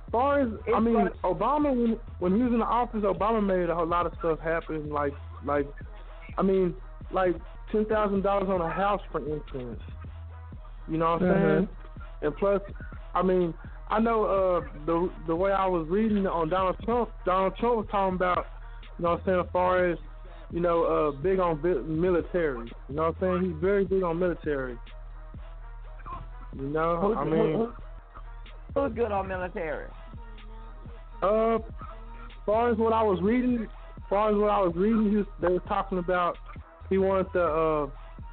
Obama, when he was in the office, Obama made a whole lot of stuff happen. Like $10,000 on a house, for instance. You know what I'm saying? And plus, I know the way I was reading on Donald Trump was talking about, you know what I'm saying, as far as, you know, big on military. You know what I'm saying? He's very big on military. You know, who's good on military? As far as what I was reading, they were talking about he wanted to,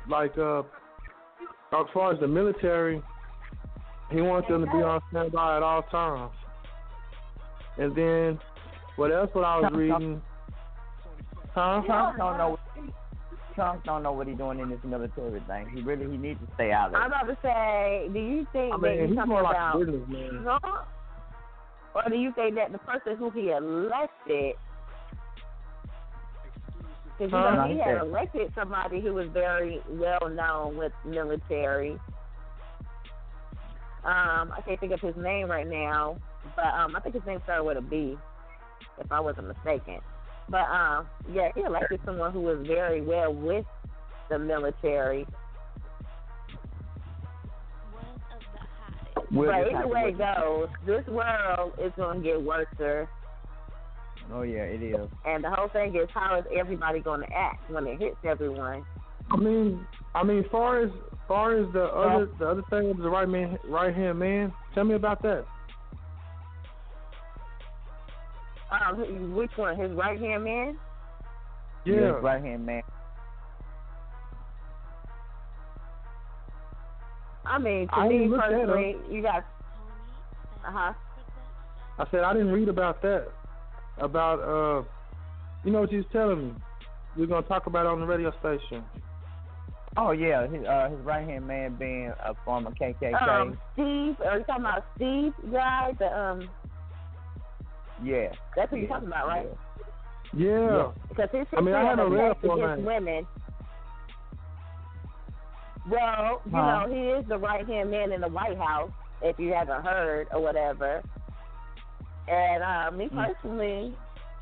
as far as the military, he wanted them to be on standby at all times. And then, what else? What I was reading? Huh? Trump don't know what he's doing in this military thing. He needs to stay out of it. I'm about to say, do you think that he's talking about businessman? Or do you think that the person who he elected, because he had elected somebody who was very well known with military. I can't think of his name right now, but I think his name started with a B, if I wasn't mistaken. But yeah, he elected someone who was very well with the military. But either way it goes, this world is going to get worse, sir. Oh yeah, it is. And the whole thing is, how is everybody going to act when it hits everyone? I mean, far as the other thing with the right hand man. Tell me about that. Which one? His right hand man? Yeah, his right hand man. I mean, to me personally, you got. I said I didn't read about that. About you know what you was telling me. We're gonna talk about it on the radio station. Oh yeah, his right hand man being a former KKK. Steve, are you talking about Steve guy? Yeah. That's what you're talking about, right? Yeah. Because his I haven't read against women. Well, you know, he is the right hand man in the White House, if you haven't heard or whatever. And me personally,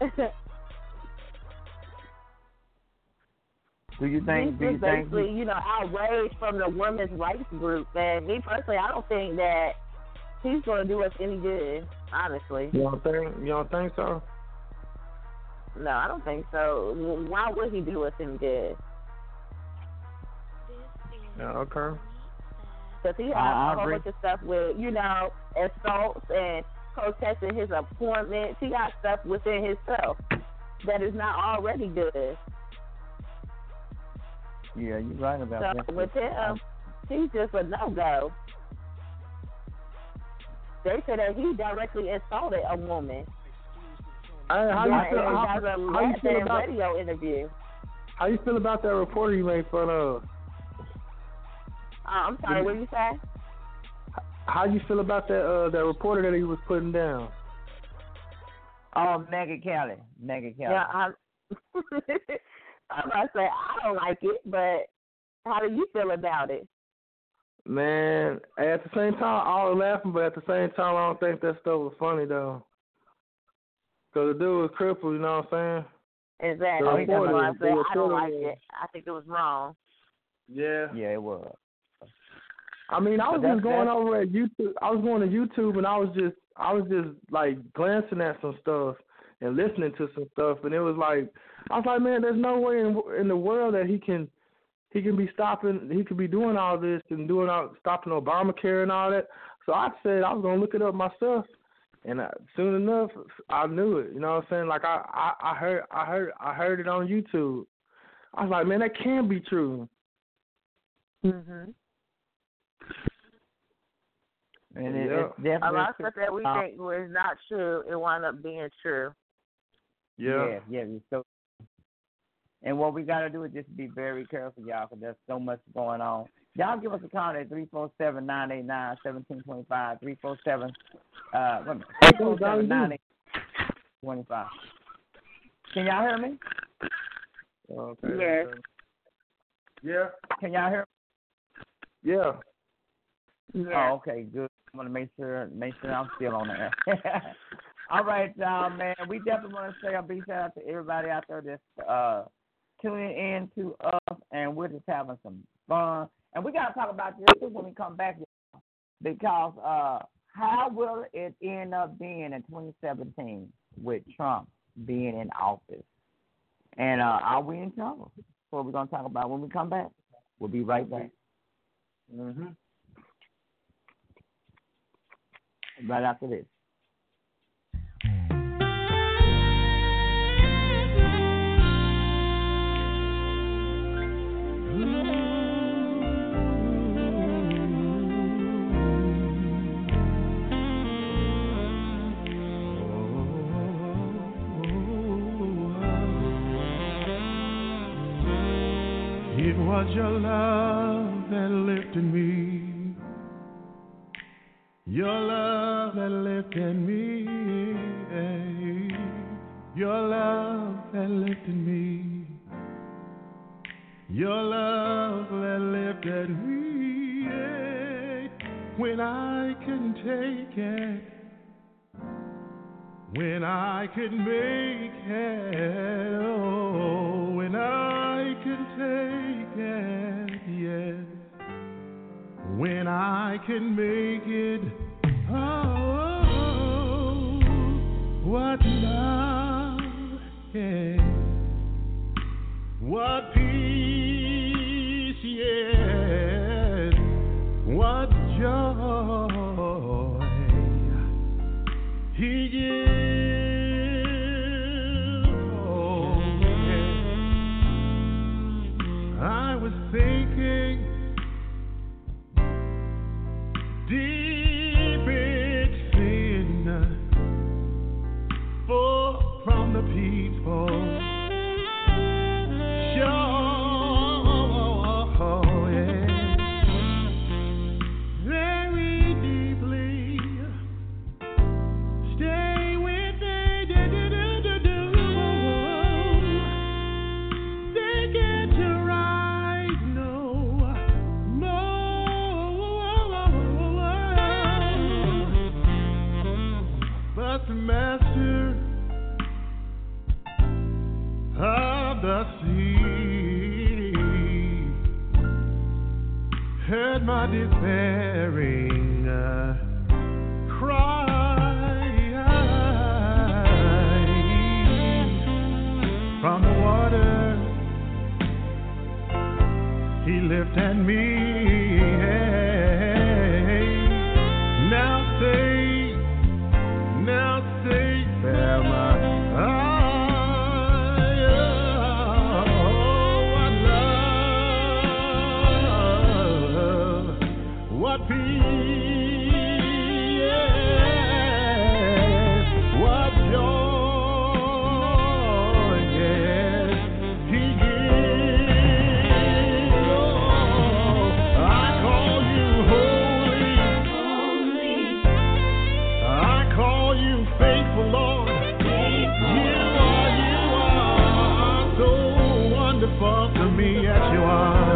do you think basically, you know, outraged from the women's rights group? And me personally, I don't think that he's going to do us any good, honestly. You don't think so? No, I don't think so. Why would he do us any good? Yeah, okay. Because he has a whole bunch of stuff with, you know, assaults and protesting his appointments. He got stuff within himself that is not already good. Yeah, you're right about that. So with him, he's just a no-go. They said that he directly assaulted a woman. How you feel about radio interview? How you feel about that reporter you made fun of? I'm sorry, what did you say? How you feel about that reporter that he was putting down? Oh, Megyn Kelly. Yeah, I'm about to say I don't like it, but how do you feel about it? Man, at the same time, I was laughing, but at the same time, I don't think that stuff was funny though. Because the dude was crippled, you know what I'm saying? Exactly. That's why I said I don't like it. I think it was wrong. Yeah. Yeah, it was. I mean, I was just going over at YouTube. I was going to YouTube, and I was just like glancing at some stuff and listening to some stuff, and it was like, I was like, man, there's no way in the world that he can be stopping. He could be doing all this and stopping Obamacare and all that. So I said I was gonna look it up myself, and soon enough I knew it. You know what I'm saying? Like I heard it on YouTube. I was like, man, that can't be true. Mhm. And it's definitely a lot of stuff that we think was not true, it wound up being true. Yeah. So, and what we got to do is just be very careful, y'all, because there's so much going on. Y'all give us a call at 347-989-1725, 347-989-1725. Can y'all hear me? Okay. Yes. Yeah. Can y'all hear me? Yeah. Yeah. Oh, okay, good. I want to make sure I'm still on there. All right, man. We definitely want to say a big shout out to everybody out there that's tuning in to us, and we're just having some fun. And we got to talk about this too when we come back, because how will it end up being in 2017 with Trump being in office? And are we in trouble? That's what we're going to talk about when we come back. We'll be right back. Mm-hmm. Right after this. It was your love that lifted me. Your love that lifted me, your love that lifted me, your love that lifted me, when I couldn't take it, when I could make it, oh, when I could take it, yes. When I can make it What love, yeah. What peace, yes. What joy He gives. Oh, yeah. I was thinking deep in sin, for from the people, sure, yeah, very deeply, stay with me, they get to right no more, but the master of the sea heard my despairing cry. From the water He lifted me. Now say, am I? What peace, yes. What joy, yes. He gives. Oh, I call you holy. I call you faithful, Lord. You are so wonderful to me, yes you are.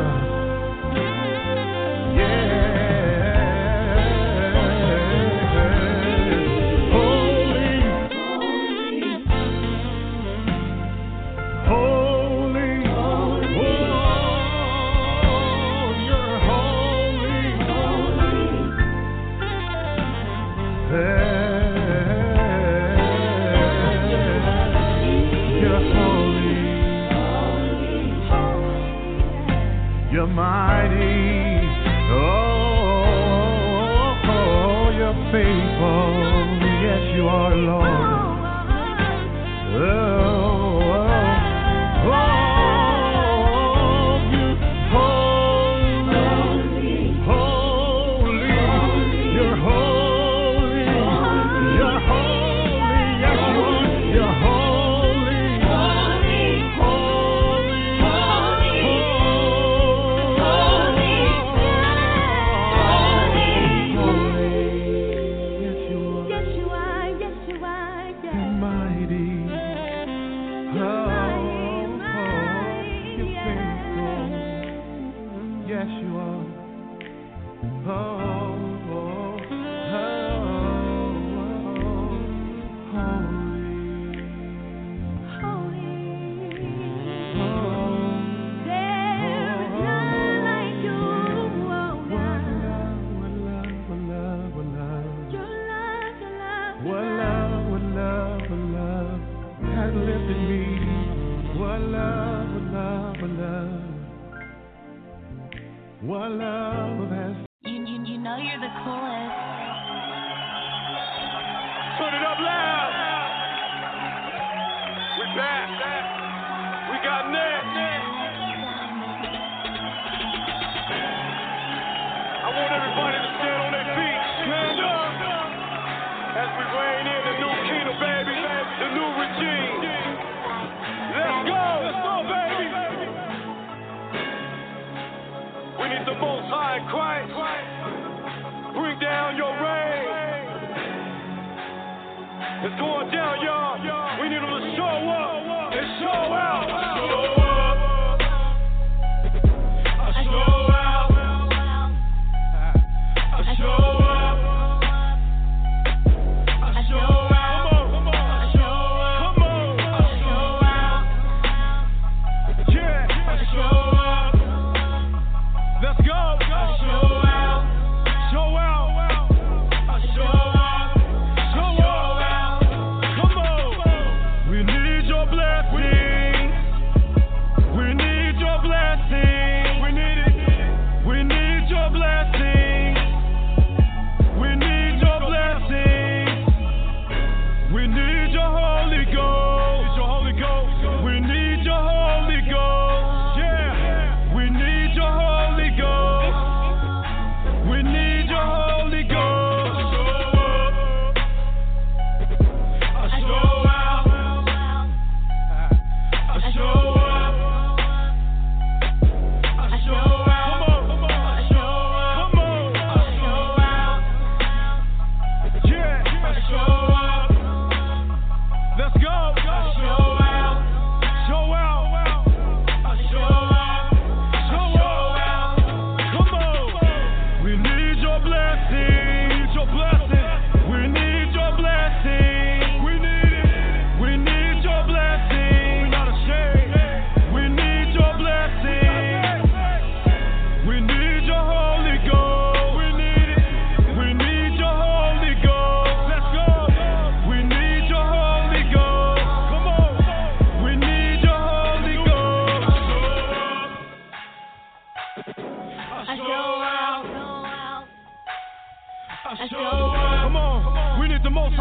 You're mighty, oh, you're faithful, yes you are, Lord. What love has. You know you're the coolest. Turn it up loud. We back. We got next. I want everybody to stand on their feet. Stand up. As we reign in the new kingdom, baby. The new regime. Let's go. Let's go, baby. We need the Most High Christ. Bring down your reign. It's going down, y'all. We need them to show up and show out. Show up. I show out. I show up. I show out. Come on. Come on. I show out. Yeah. I show up. Let's go. I show out. Show out. I show out.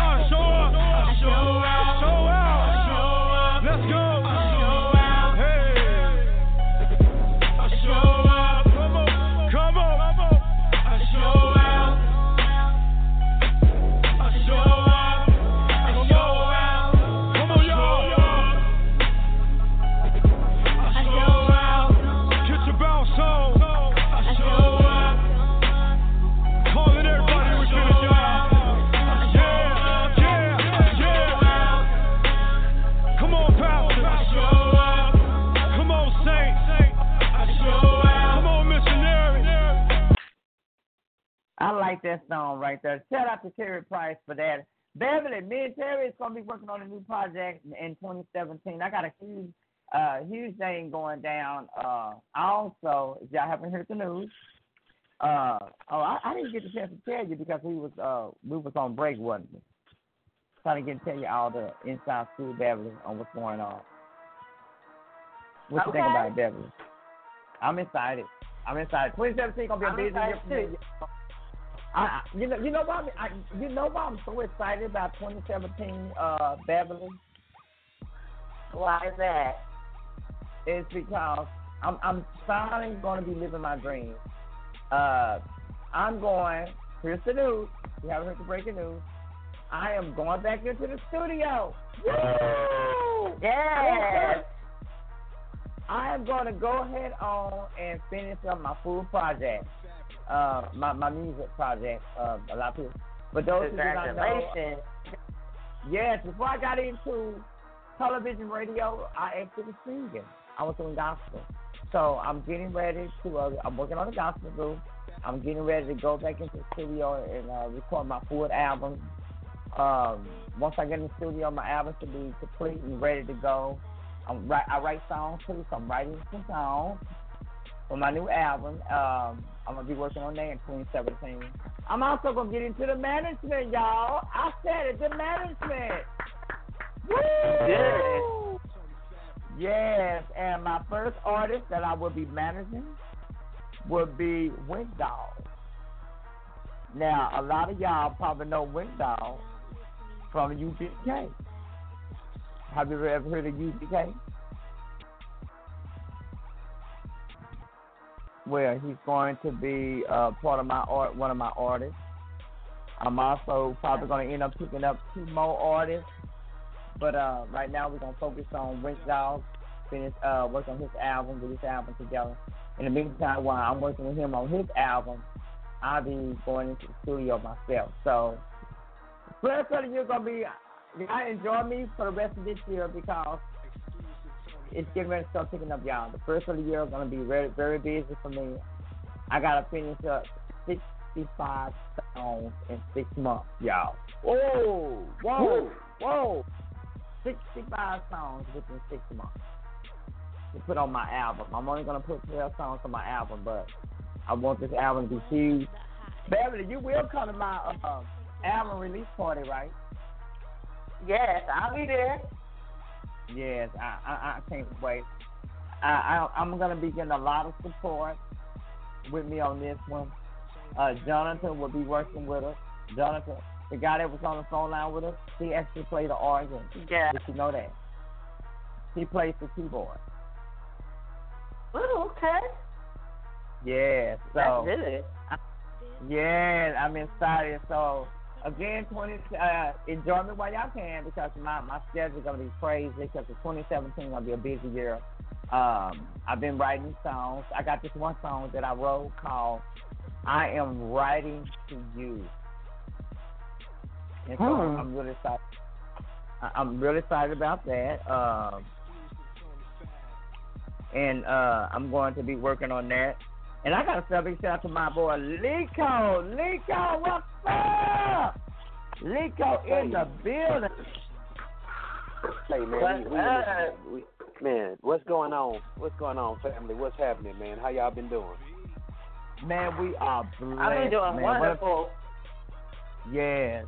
I like that song right there. Shout out to Terry Price for that. Beverly, me and Terry is going to be working on a new project in 2017. I got a huge thing going down. Also, if y'all haven't heard the news, I didn't get the chance to tell you because we was on break, wasn't we? Trying to tell you all the inside school, Beverly, on what's going on. What you think about it, Beverly? I'm excited. 2017 gonna be a busy year for me. You know why I'm so excited about 2017, Beverly? Why is that? It's because I'm finally going to be living my dream. I'm going. Here's the news. You haven't heard the breaking news. I am going back into the studio. Woo! Yes. I am going to go ahead on and finish up my full project, my music project. A lot of people, but those who do not know, yes. Before I got into television, radio, I actually was singing. I was doing gospel, so I'm getting ready to. I'm working on the gospel group. I'm getting ready to go back into the studio and record my full album. Once I get in the studio, my album should be complete and ready to go. I write songs too, so I'm writing some songs for my new album. I'm going to be working on that in 2017. I'm also going to get into the management, y'all. I said it, the management. Woo! Yes, and my first artist that I will be managing will be Wind Dog. Now, a lot of y'all probably know Wind Dog from UGK. Have you ever heard of UGK? Well, he's going to be part of one of my artists. I'm also probably going to end up picking up 2 more artists. But right now we're going to focus on Wind Dog, finish work on his album, get his album together. In the meantime, while I'm working with him on his album, I'll be going into the studio myself. So the rest of the year going to be, I enjoy me for the rest of this year because it's getting ready to start picking up, y'all. The first of the year is going to be very, very busy for me. I got to finish up 65 songs in 6 months, y'all. Whoa. 65 songs within 6 months to put on my album. I'm only going to put 12 songs on my album, but I want this album to be huge. Beverly, you will come to my album release party, right? Yes, I'll be there. Yes, I can't wait. I'm going to be getting a lot of support with me on this one. Jonathan will be working with us. Jonathan, the guy that was on the phone line with us, he actually played the organ. Yeah. Did you know that? He plays the keyboard. Oh, okay. Yeah, so. That's good. Yeah, I'm excited. So, again, enjoy me while y'all can because my schedule is going to be crazy because 2017 is going to be a busy year. I've been writing songs. I got this one song that I wrote called I Am Writing to You. And so I'm really excited. I'm really excited about that. And I'm going to be working on that. And I got to say a big shout out to my boy Lico. Lico, what's up? Lico in the building. Hey man, man, what's going on? What's going on, family? What's happening, man? How y'all been doing? Man, we are blessed. I've been doing wonderful. Yes.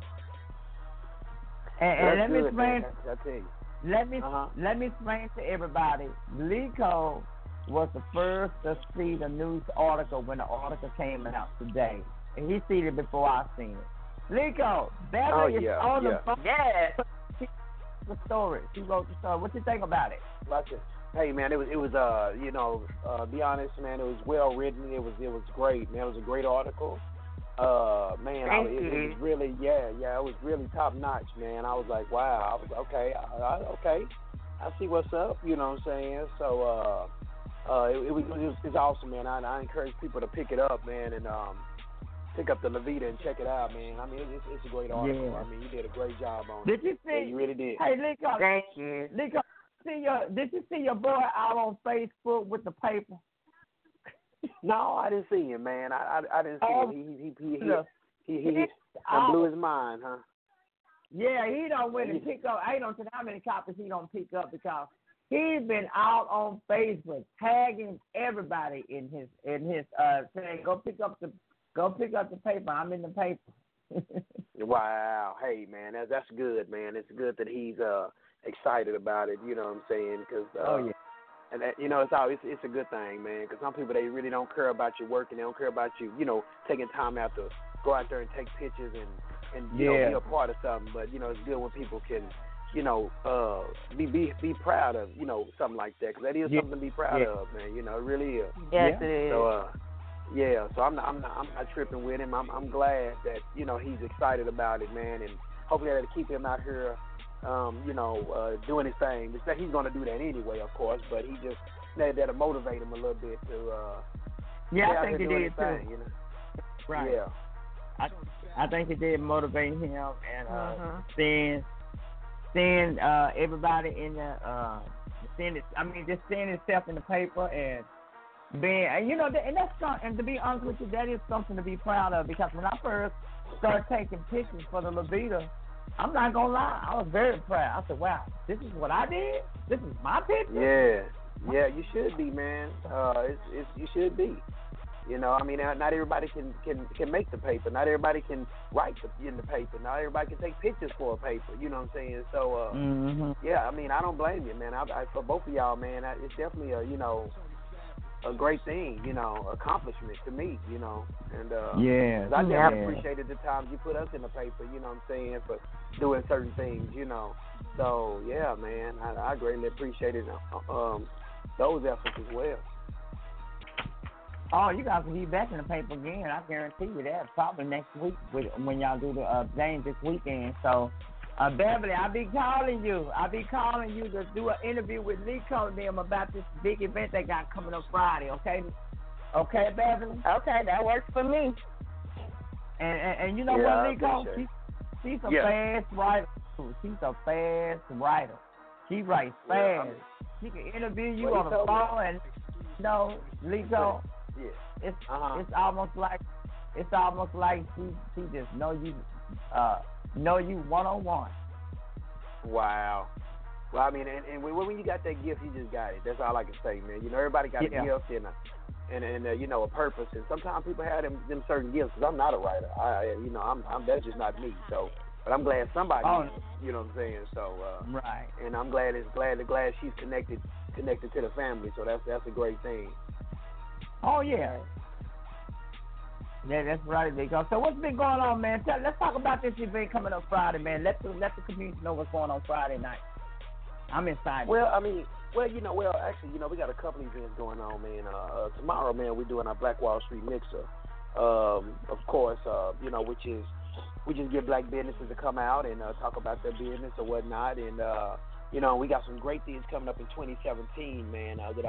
And let me explain. I tell you. Let me explain to everybody. Lico was the first to see the news article when the article came out today. And he seen it before I seen it. Lico, Beverly is on the phone. Yeah. The story. She wrote the story. What you think about it? Hey man, it was be honest, man, it was well written. It was great, man. It was a great article. Man, it was really it was really top notch, man. I was like, wow. I was okay. I see what's up. You know what I'm saying? So it was awesome, man. I encourage people to pick it up, man, and pick up the Levita and check it out, man. I mean, it's a great article. Yeah. I mean, you did a great job on Did it. you see? Yeah, you really did. Hey, Lico. Thank you. Lico, did you see your boy out on Facebook with the paper? No, I didn't see him, man. I didn't see him. He blew his mind, huh? Yeah, he don't win and pick up. I don't know how many copies he don't pick up because he's been out on Facebook tagging everybody in his saying go pick up the paper. I'm in the paper. Wow. Hey, man, that's good, man. It's good that he's excited about it. You know what I'm saying? Because and that, you know, it's a good thing, man. Because some people, they really don't care about your work and they don't care about you, you know, taking time out to go out there and take pictures and you know, be a part of something. But you know, it's good when people can, you know, be proud of, you know, something like that. Because that is something to be proud of, man. You know, it really is. Yes, it is. So so I'm not tripping with him. I'm glad that, you know, he's excited about it, man, and hopefully that'll keep him out here, you know, doing his thing. He's going to do that anyway, of course, but he just that'll motivate him a little bit to. I think it did too. You know? Right. Yeah. I think it did motivate him and seeing everybody in the just seeing himself in the paper and. You know, and that's something, and to be honest with you, that is something to be proud of because when I first started taking pictures for the Levita, I'm not gonna lie, I was very proud. I said, "Wow, this is what I did. This is my picture." Yeah, you should be, man. You should be. You know, I mean, not everybody can make the paper. Not everybody can write in the paper. Not everybody can take pictures for a paper. You know what I'm saying? So, yeah, I mean, I don't blame you, man. I for both of y'all, man, it's definitely a great thing, you know, accomplishment to me, you know, and I definitely appreciated the times you put us in the paper, you know what I'm saying, for doing certain things, you know. So yeah, man, I greatly appreciated those efforts as well. Oh, you guys will be back in the paper again. I guarantee you that. Probably next week when y'all do the game this weekend. So, Beverly, I'll be calling you. To do an interview with Lico and them about this big event they got coming up Friday, okay? Okay, Beverly? Okay, that works for me. And you know what, Lico? She's a fast writer. She's a fast writer. She writes fast. She can interview you on the phone and, you know, Lico, it's almost like she just know you one-on-one. Wow. Well, I mean, and when you got that gift, you just got it. That's all I can say, man. You know, everybody got a gift and you know, a purpose. And sometimes people have them certain gifts. Because I'm not a writer. I'm that's just not me. So, but I'm glad somebody is. You know what I'm saying? So, right. And I'm glad she's connected to the family. So that's a great thing. Oh yeah. Yeah, that's right, Lico. So what's been going on, man? Let's talk about this event coming up Friday, man. Let the community know what's going on Friday night. I'm excited. Actually, we got a couple events going on, man. Tomorrow, man, we're doing our Black Wall Street Mixer. Of course, you know, which is we just get black businesses to come out and talk about their business or whatnot. And, you know, we got some great things coming up in 2017, man, that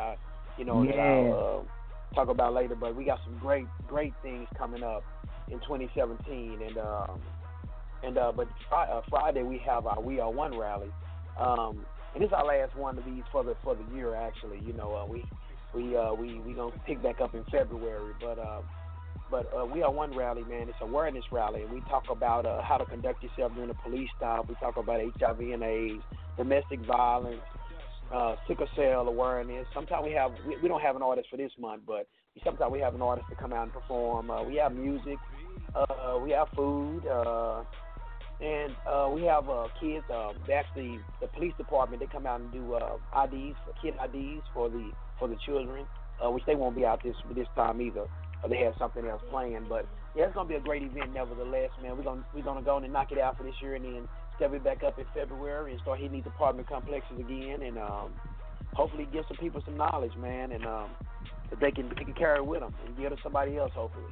I'll talk about later. But we got some great things coming up in 2017. But Friday we have our We Are One rally. And this is our last one of these for the year, actually. You know, we gonna pick back up in February, but We Are One rally, man. It's an awareness rally, and we talk about how to conduct yourself during a police stop. We talk about HIV and AIDS, domestic violence, sickle cell awareness. Sometimes we don't have an artist for this month, but sometimes we have an artist to come out and perform. We have music, we have food. And we have kids. Actually, the police department, they come out and do IDs, kid IDs for the children, which they won't be out this time either. They have something else planned. But yeah, it's gonna be a great event. Nevertheless, man, we're gonna go on and knock it out for this year, and then step it back up in February and start hitting these apartment complexes again, and hopefully give some people some knowledge, man, and that they can carry it with them and give it to somebody else, hopefully.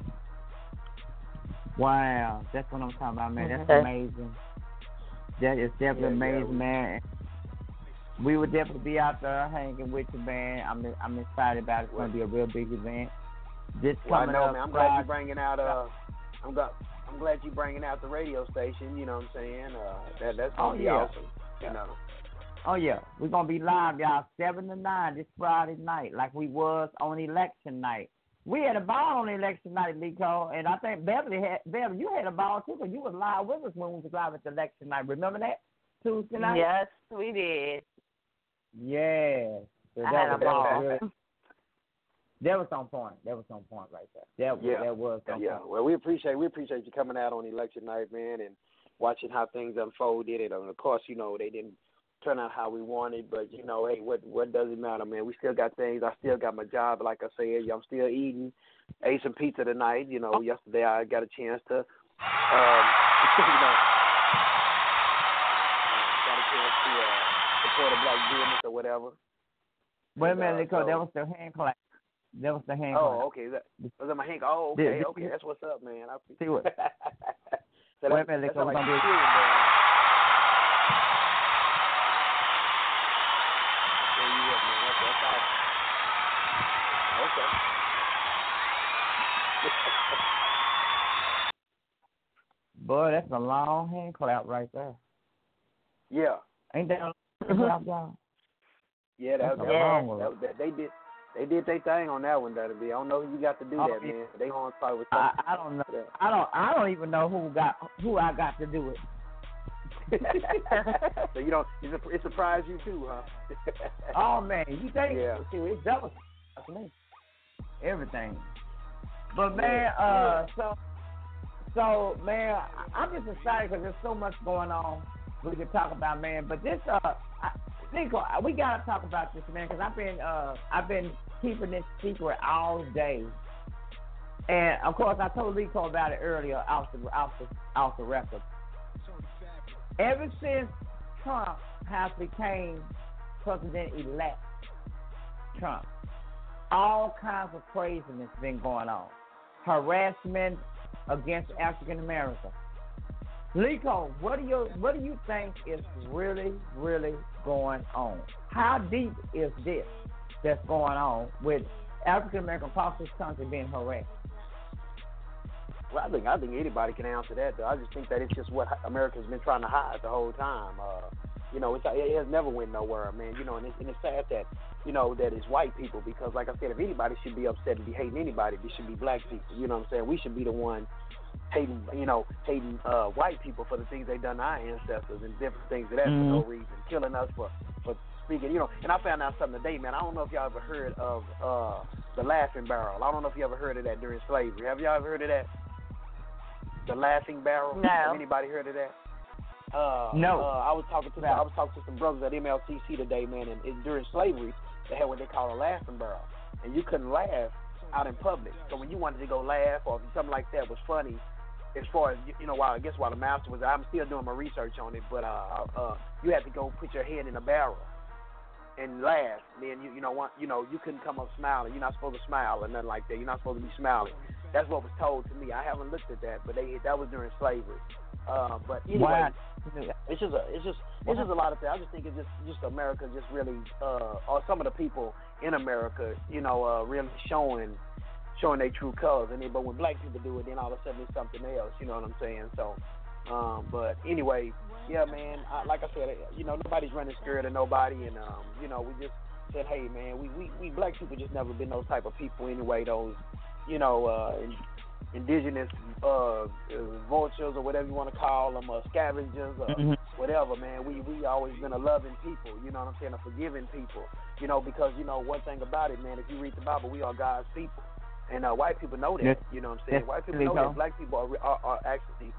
Wow, that's what I'm talking about, man. That's amazing. That is definitely amazing, man. We would definitely be out there hanging with you, man. I'm excited about it. It's going to be a real big event. This coming I know, up, man. I'm glad you're bringing out. I'm glad you're bringing out the radio station. You know what I'm saying? That's going to be awesome. You know. Oh yeah, we're going to be live, y'all, 7 to 9 this Friday night, like we was on election night. We had a ball on election night, Lico, and I think Beverly, you had a ball too, because you was live with us when we was live at the election night. Remember that? Tuesday night? Yes, we did. Yeah. So I had a ball. That was on point. That was on point right there. That was on point. Well, we appreciate you coming out on election night, man, and watching how things unfolded. And of course, you know, they didn't turn out how we wanted, but you know, hey, what does it matter, man? We still got things. I still got my job, like I said. I'm still eating. Ate some pizza tonight. You know, yesterday I got a chance to, support a black business or whatever. Wait a minute, Nico. That was the hand clap. Oh, okay. Was that my hand? Oh, okay. Okay, that's what's up, man. I see what. So wait a minute, Nico. Like Okay. Boy, that's a long hand clap right there. Yeah. Ain't that a long clap? Yeah, that was they did their thing on that one, that'll be. I don't know who you got to do that, man. They on start with something. I don't know. I don't even know who I got to do it. So you don't. It surprised you too, huh? Oh man, you think? Yeah. It's double for me. Everything. But man, so man, I'm just excited because there's so much going on we can talk about, man. But this, Nico, we gotta talk about this, man, because I've been keeping this secret all day, and of course I told Nico about it earlier off the record. Ever since Trump has became president-elect, Trump, all kinds of craziness been going on. Harassment against African Americans. Lico, what do you think is really, really going on? How deep is this that's going on with African American across this country being harassed? Well, I think anybody can answer that, though. I just think that it's just what America's been trying to hide the whole time. You know, it has never went nowhere, man. You know, and it's sad that, you know, that it's white people, because, like I said, if anybody should be upset and be hating anybody, it should be black people. You know what I'm saying? We should be the one hating white people for the things they done to our ancestors and different things of that for no reason, killing us for speaking. You know, and I found out something today, man. I don't know if y'all ever heard of the Laughing Barrel. I don't know if you ever heard of that during slavery. Have y'all ever heard of that? The Laughing Barrel? No. Have anybody heard of that? No. I was talking to some brothers at MLTC today, man, and during slavery, they had what they call a laughing barrel, and you couldn't laugh out in public. So when you wanted to go laugh or if something like that was funny, as far as, you know, while the master was, I'm still doing my research on it, but you had to go put your head in a barrel and laugh. Then you couldn't come up smiling. You're not supposed to smile or nothing like that. You're not supposed to be smiling. That's what was told to me. I haven't looked at that, but that was during slavery. But anyway, it's just a lot of things. I just think it's just America just really, or some of the people in America, you know, really showing their true colors. But when black people do it, then all of a sudden it's something else. You know what I'm saying? So, but anyway, yeah, man. Like I said, you know, nobody's running scared of nobody, and you know, we just said, hey, man, we black people just never been those type of people anyway. Those, you know, indigenous vultures or whatever you want to call them, or scavengers or whatever, man. We always been a loving people, you know what I'm saying, a forgiving people, you know, because, you know, one thing about it, man, if you read the Bible, we are God's people. And white people know that, yes. You know what I'm saying? White people know that black people are actually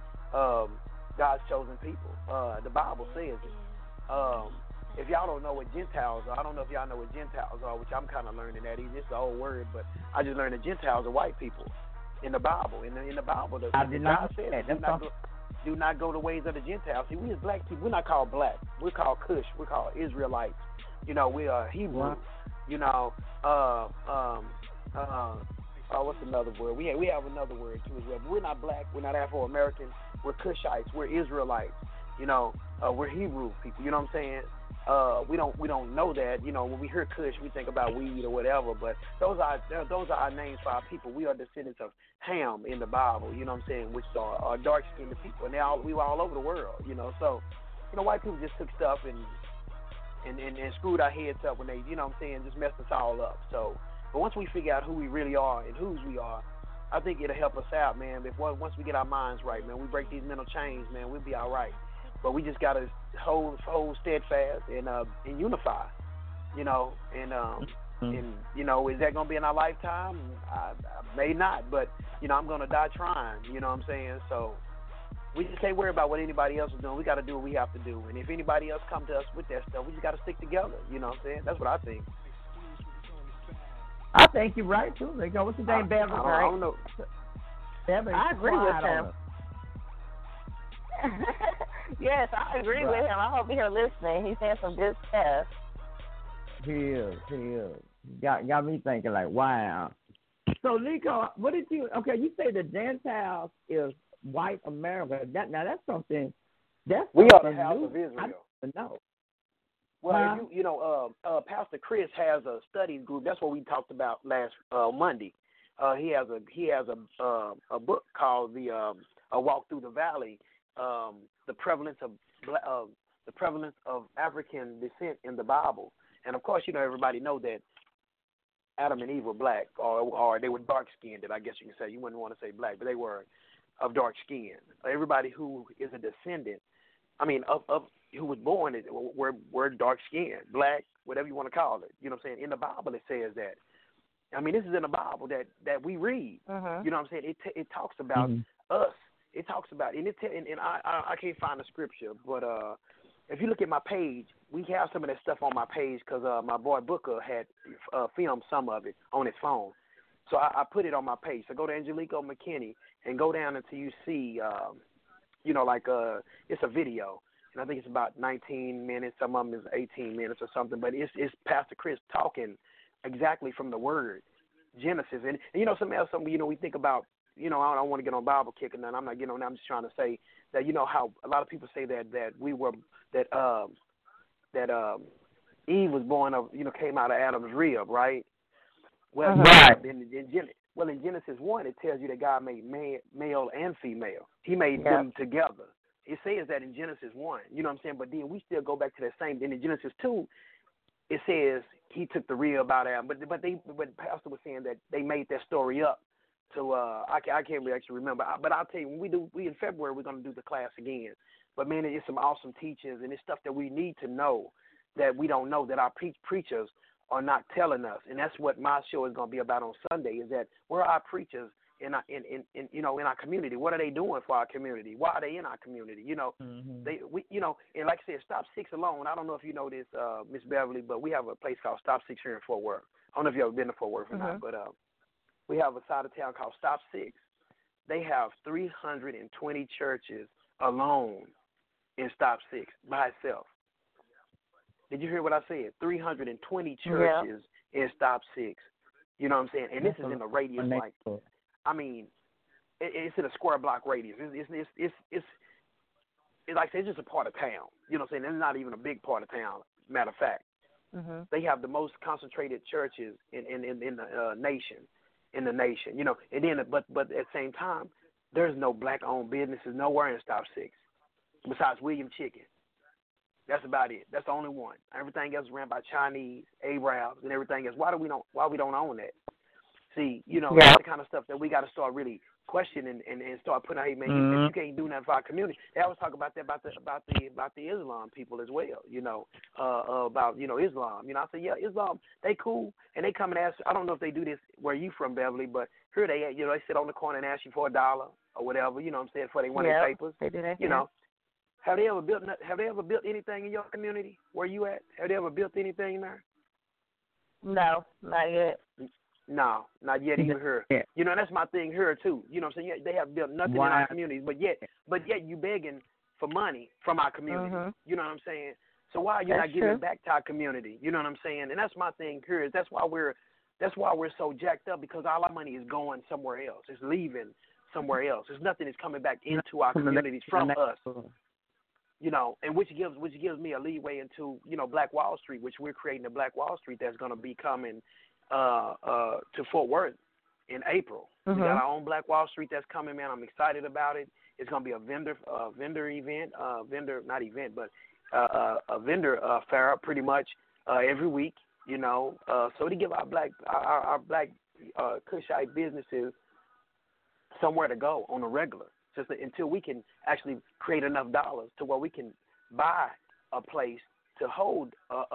God's chosen people. The Bible says it. If y'all don't know what Gentiles are, I don't know if y'all know what Gentiles are, which I'm kind of learning that. It's an old word, but I just learned that Gentiles are white people. in the Bible. In the Bible, I did not God says, that. do not go the ways of the Gentiles. See, we as black people, we're not called black. We're called Cush. We're called Israelites. You know, we are Hebrew. Right. You know, what's another word? We have another word too as well. But we're not black. We're not Afro-American. We're Cushites. We're Israelites. You know, we're Hebrew people. You know what I'm saying? We don't know that. You know, when we hear Cush, we think about weed or whatever. But those are our names for our people. We are descendants of Ham in the Bible. You know what I'm saying? Which are dark-skinned people, and we were all over the world. You know, so white people just took stuff and screwed our heads up when they, you know what I'm saying, just messed us all up. So, but once we figure out who we really are and whose we are, I think it'll help us out, man. Once we get our minds right, man, we break these mental chains, man, we'll be all right. But we just gotta hold steadfast and unify, you know. And you know, is that gonna be in our lifetime? I may not, but you know, I'm gonna die trying. You know what I'm saying? So we just can't worry about what anybody else is doing. We got to do what we have to do. And if anybody else come to us with that stuff, we just got to stick together. You know what I'm saying? That's what I think. I think you're right, too. They go, what's his name, Beverly? I don't know. Beverly, I agree with him. Yes, I agree with him. I hope you're listening. He's saying some good stuff. He is. Got me thinking like, wow. So, Nico, what did you, okay, you say the Gentiles is white America. That's something. We are the house of Israel. I don't know. Well, you know, Pastor Chris has a study group. That's what we talked about last Monday. He has a book called A Walk Through the Valley, the prevalence of African descent in the Bible. And of course, you know, everybody know that Adam and Eve were black, or they were dark skinned. I guess you can say. You wouldn't want to say black, but they were of dark skin. Everybody who is a descendant, I mean, of who was born, were dark skinned, black, whatever you want to call it. You know what I'm saying? In the Bible, it says that. I mean, this is in the Bible that we read. Uh-huh. You know what I'm saying? It talks about us. It talks about, and I can't find the scripture, but if you look at my page, we have some of that stuff on my page because my boy Booker had filmed some of it on his phone. So I put it on my page. So go to Angelico McKinney and go down until you see, you know, like it's a video. And I think it's about 19 minutes. Some of them is 18 minutes or something. But it's Pastor Chris talking exactly from the word, Genesis. And you know, something, you know, we think about, you know, I don't want to get on Bible kick and I'm not getting on that. I'm just trying to say that, you know, how a lot of people say that Eve was born of, you know, came out of Adam's rib, right? Well, in Genesis 1, it tells you that God made male and female. He made them together. It says that in Genesis 1, you know what I'm saying? But then we still go back to that same. Then in Genesis 2, it says he took the rib out of Adam. But Pastor was saying that they made that story up. So I can't really actually remember. But I'll tell you, when we in February, we're going to do the class again. But, man, it's some awesome teachings, and it's stuff that we need to know that we don't know, that our preachers are not telling us. And that's what my show is going to be about on Sunday, is that where are our preachers in our community? What are they doing for our community? Why are they in our community? You know, you know, and like I said, Stop Six alone. I don't know if you know this, Miss Beverly, but we have a place called Stop Six here in Fort Worth. I don't know if you've ever been to Fort Worth or not, but we have a side of town called Stop Six. They have 320 churches alone in Stop Six by itself. Did you hear what I said? 320 churches in Stop Six. You know what I'm saying? And this is in a radius like, I mean, it's in a square block radius. It's like I said, it's just a part of town. You know what I'm saying? It's not even a big part of town. Matter of fact, they have the most concentrated churches in the nation. In the nation, you know, and then but at the same time, there's no black-owned businesses nowhere in Stop Six besides William Chicken. That's about it. That's the only one. Everything else is ran by Chinese, Arabs, and everything else. Why we don't own that? See, you know, that's the kind of stuff that we got to start really questioning and start putting, hey man, you can't do nothing for our community. They always talk about that about the Islam people as well. You know, about Islam. You know, I say Islam, they cool, and they come and ask. I don't know if they do this where you from, Beverly, but here they sit on the corner and ask you for $1 or whatever. You know what I'm saying, for they want their papers. They do that. You know. Have they ever built anything in your community? Where you at? Have they ever built anything there? No, not yet. No, not yet even here. Yeah. You know, that's my thing here too. You know what I'm saying? They have built nothing in our communities, but yet you begging for money from our community. You know what I'm saying? So why are you not giving back to our community? You know what I'm saying? And that's my thing here. Is that's why we're so jacked up, because all our money is going somewhere else. It's leaving somewhere else. There's nothing that's coming back into our communities from us. You know, and which gives me a leeway into, you know, Black Wall Street, which we're creating a Black Wall Street that's going to be coming to Fort Worth in April. We got our own Black Wall Street that's coming, man. I'm excited about it. It's going to be a vendor event, a vendor fair pretty much every week, you know, so to give our black Cushite businesses somewhere to go on a regular, just until we can actually create enough dollars to where we can buy a place to hold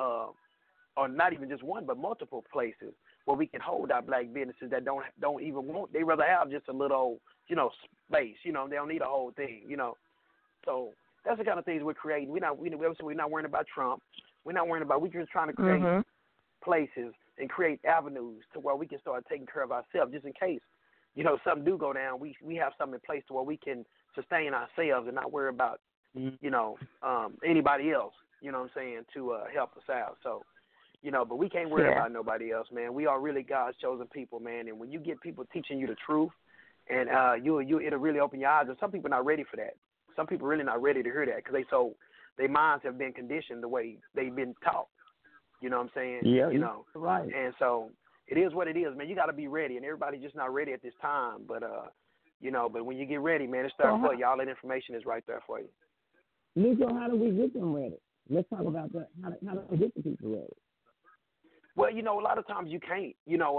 or not even just one, but multiple places where we can hold our black businesses that don't even want. They rather have just a little, you know, space. You know, they don't need a whole thing. You know, so that's the kind of things we're creating. We're not worrying about Trump. We're not worrying about. We're just trying to create places and create avenues to where we can start taking care of ourselves, just in case, you know, something do go down. We have something in place to where we can sustain ourselves and not worry about, you know, anybody else. You know what I'm saying, to help us out. So. You know, but we can't worry about nobody else, man. We are really God's chosen people, man. And when you get people teaching you the truth, and it'll really open your eyes. And some people are not ready for that. Some people are really not ready to hear that, because their minds have been conditioned the way they've been taught. You know what I'm saying? Yeah, you know, right. And so it is what it is, man. You got to be ready, and everybody's just not ready at this time. But you know, but when you get ready, man, it's starting for you. All that information is right there for you. Nico, how do we get them ready? Let's talk about that. How do we get the people ready? Well, you know, a lot of times you can't. You know,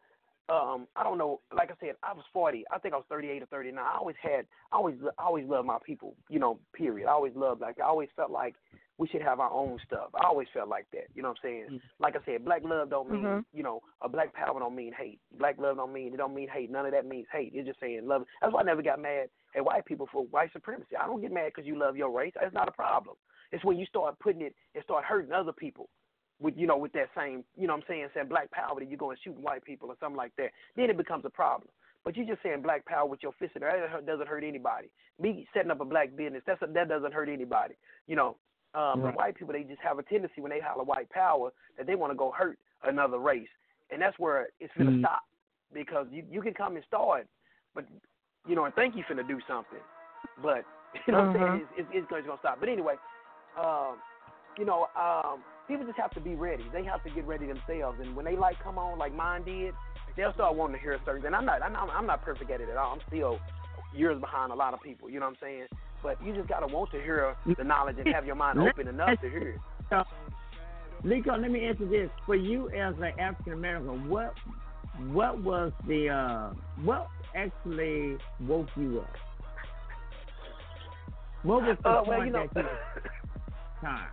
I don't know. Like I said, I was 40. I think I was 38 or 39. I always loved my people. You know, period. I always loved, like, I always felt like we should have our own stuff. I always felt like that. You know what I'm saying? Like I said, black love don't mean, you know, a black power don't mean hate. Black love don't mean hate. None of that means hate. It's just saying love. That's why I never got mad at white people for white supremacy. I don't get mad because you love your race. That's not a problem. It's when you start putting it and start hurting other people. With, you know, with that same, you know what I'm saying black power, that you're going to shoot white people or something like that, then it becomes a problem. But you just saying black power with your fist in there, that doesn't hurt anybody. Me setting up a black business, that doesn't hurt anybody. You know, but white people, they just have a tendency when they holler white power that they want to go hurt another race. And that's where it's going to stop, because you can come and start, but, you know, and think you're finna do something. But, you know what I'm saying, it's going to stop. But anyway, you know, people just have to be ready. They have to get ready themselves, and when they come on like mine did, they'll start wanting to hear certain. And I'm not perfect at it at all. I'm still years behind a lot of people. You know what I'm saying? But you just gotta want to hear the knowledge and have your mind open enough to hear it. Nico, let me answer this for you as an African American. What was the what actually woke you up? What was the point that you time?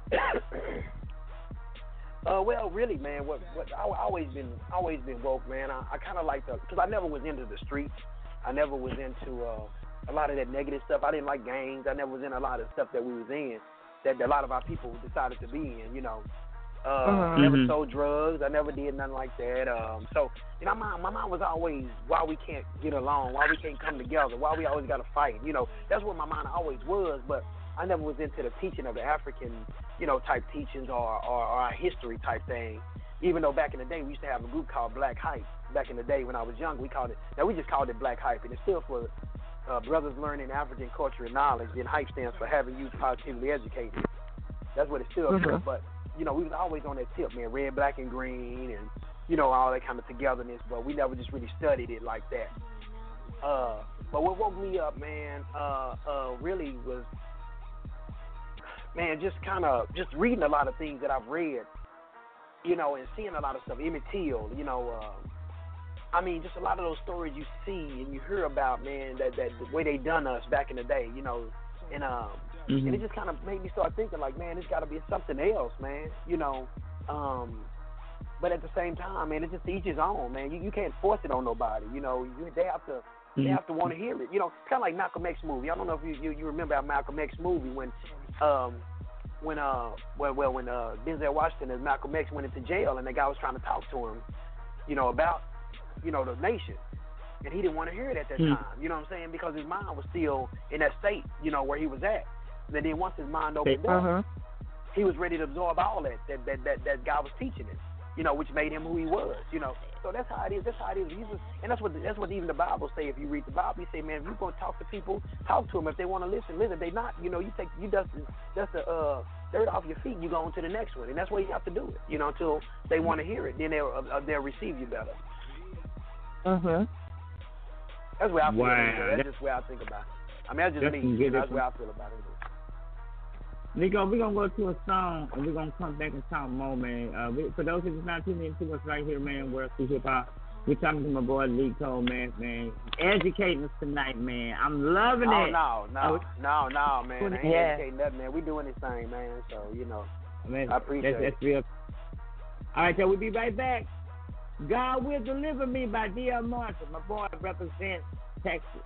Well, really, man, what I always been woke, man. I kind of like because I never was into the streets. I never was into a lot of that negative stuff. I didn't like gangs. I never was in a lot of stuff that we was in, that a lot of our people decided to be in. You know, I never sold drugs. I never did nothing like that. So, you know, my mind was always, why we can't get along, why we can't come together, why we always got to fight. You know, that's what my mind always was. But I never was into the teaching of the African, you know, type teachings or our history type thing. Even though back in the day we used to have a group called Black Hype. Back in the day when I was young, we just called it Black Hype, and it's still for brothers learning African culture and knowledge. Then Hype stands for having youth positively educated. That's what it's still for. But you know, we was always on that tip, man, red, black, and green, and you know, all that kind of togetherness. But we never just really studied it like that. But what woke me up, man, really was, man, just reading a lot of things that I've read, you know, and seeing a lot of stuff. Emmett Till, you know, I mean, just a lot of those stories you see and you hear about, man, that the way they done us back in the day, you know, and and it just kind of made me start thinking, like, man, it's got to be something else, man, you know. But at the same time, man, it's just each his own, man. You can't force it on nobody, you know. They have to want to hear it, you know. Kind of like Malcolm X movie. I don't know if you remember our Malcolm X movie when Denzel Washington as Malcolm X went into jail and the guy was trying to talk to him, you know, about the nation. And he didn't want to hear it at that time, you know what I'm saying? Because his mind was still in that state, where he was at. And then once his mind opened up, he was ready to absorb all that God was teaching him, which made him who he was, So that's how it is. That's how it is. Jesus, and that's what even the Bible say. If you read the Bible, you say, man, if you're gonna talk to people, talk to them. If they want to listen. If they not, you dust the dirt off your feet. You go on to the next one, and that's where you have to do it, until they want to hear it. Then they'll receive you better. That's where I feel. That's just where I think about it. I mean, that's just me. That's where I feel about it. Nico, we're going to go to a song, and we're going to come back and talk more, man. For those who's not tuning in to us right here, man, World Through Hip Hop, we're talking to my boy Lee Cole, man. Educating us tonight, man. I'm loving it. No, man. I ain't educating nothing, man. We doing this thing, man. So, man, I appreciate it. That's real. All right, so we'll be right back. God Will Deliver Me by D.L. Martin. My boy represents Texas.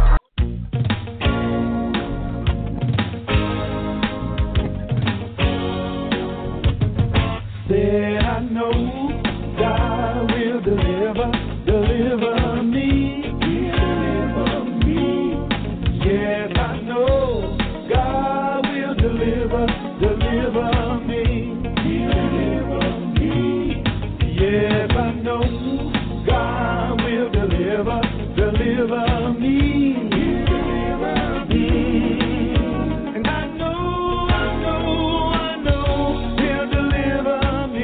Said I know God will deliver me. Deliver me. Yes, I know God will deliver me. Deliver me. Yes, I know God will deliver me. Deliver me. And I know He'll deliver me.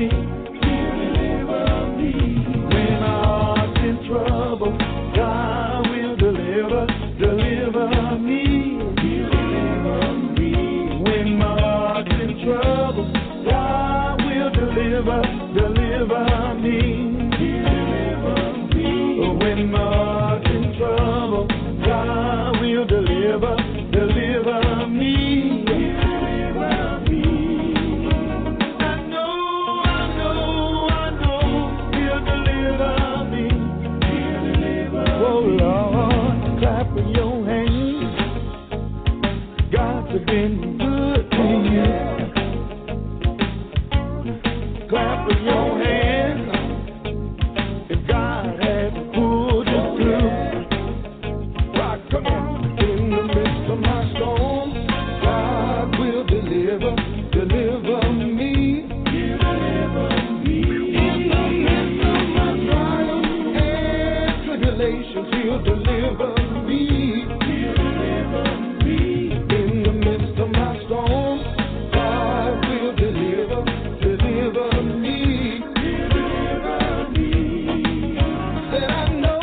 When my heart's in trouble, God will deliver me. When my heart's in trouble, God will deliver me. When my heart's in trouble, God will deliver me. I know He'll deliver me. Oh Lord, clap with your hands. God's been good to you. Clap with your hands. If God has pulled you through, rock, come on. In the midst of my storm, God will deliver me. In the midst of my trials and tribulations, He'll deliver me. In the midst of my storm, God will deliver me. Said I know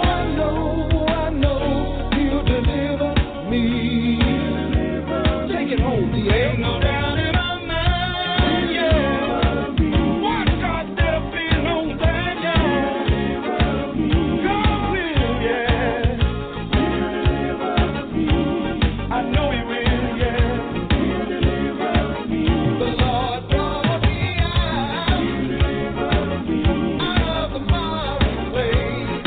He'll deliver me. Take it home, D. Ain't no doubt in my mind, yeah. Watch God step in on that, yeah. God will, yeah. I know He will, yeah. The Lord brought me out of the miry clay.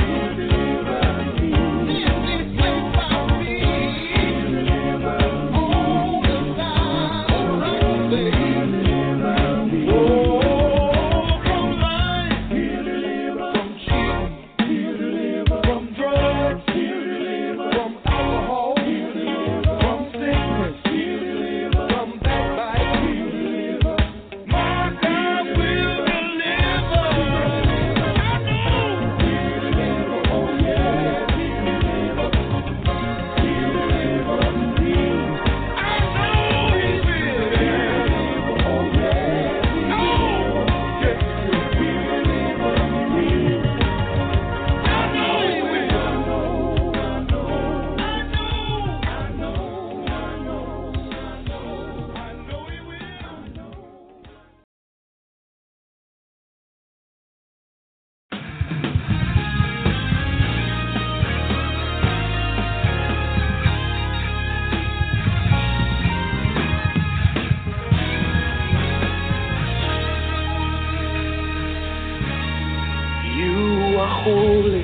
Holy,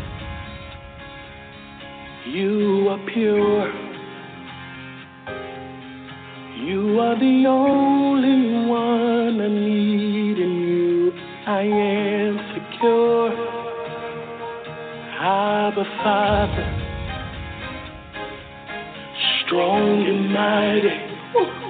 you are pure, you are the only one I need, in you I am secure. Father, strong and mighty.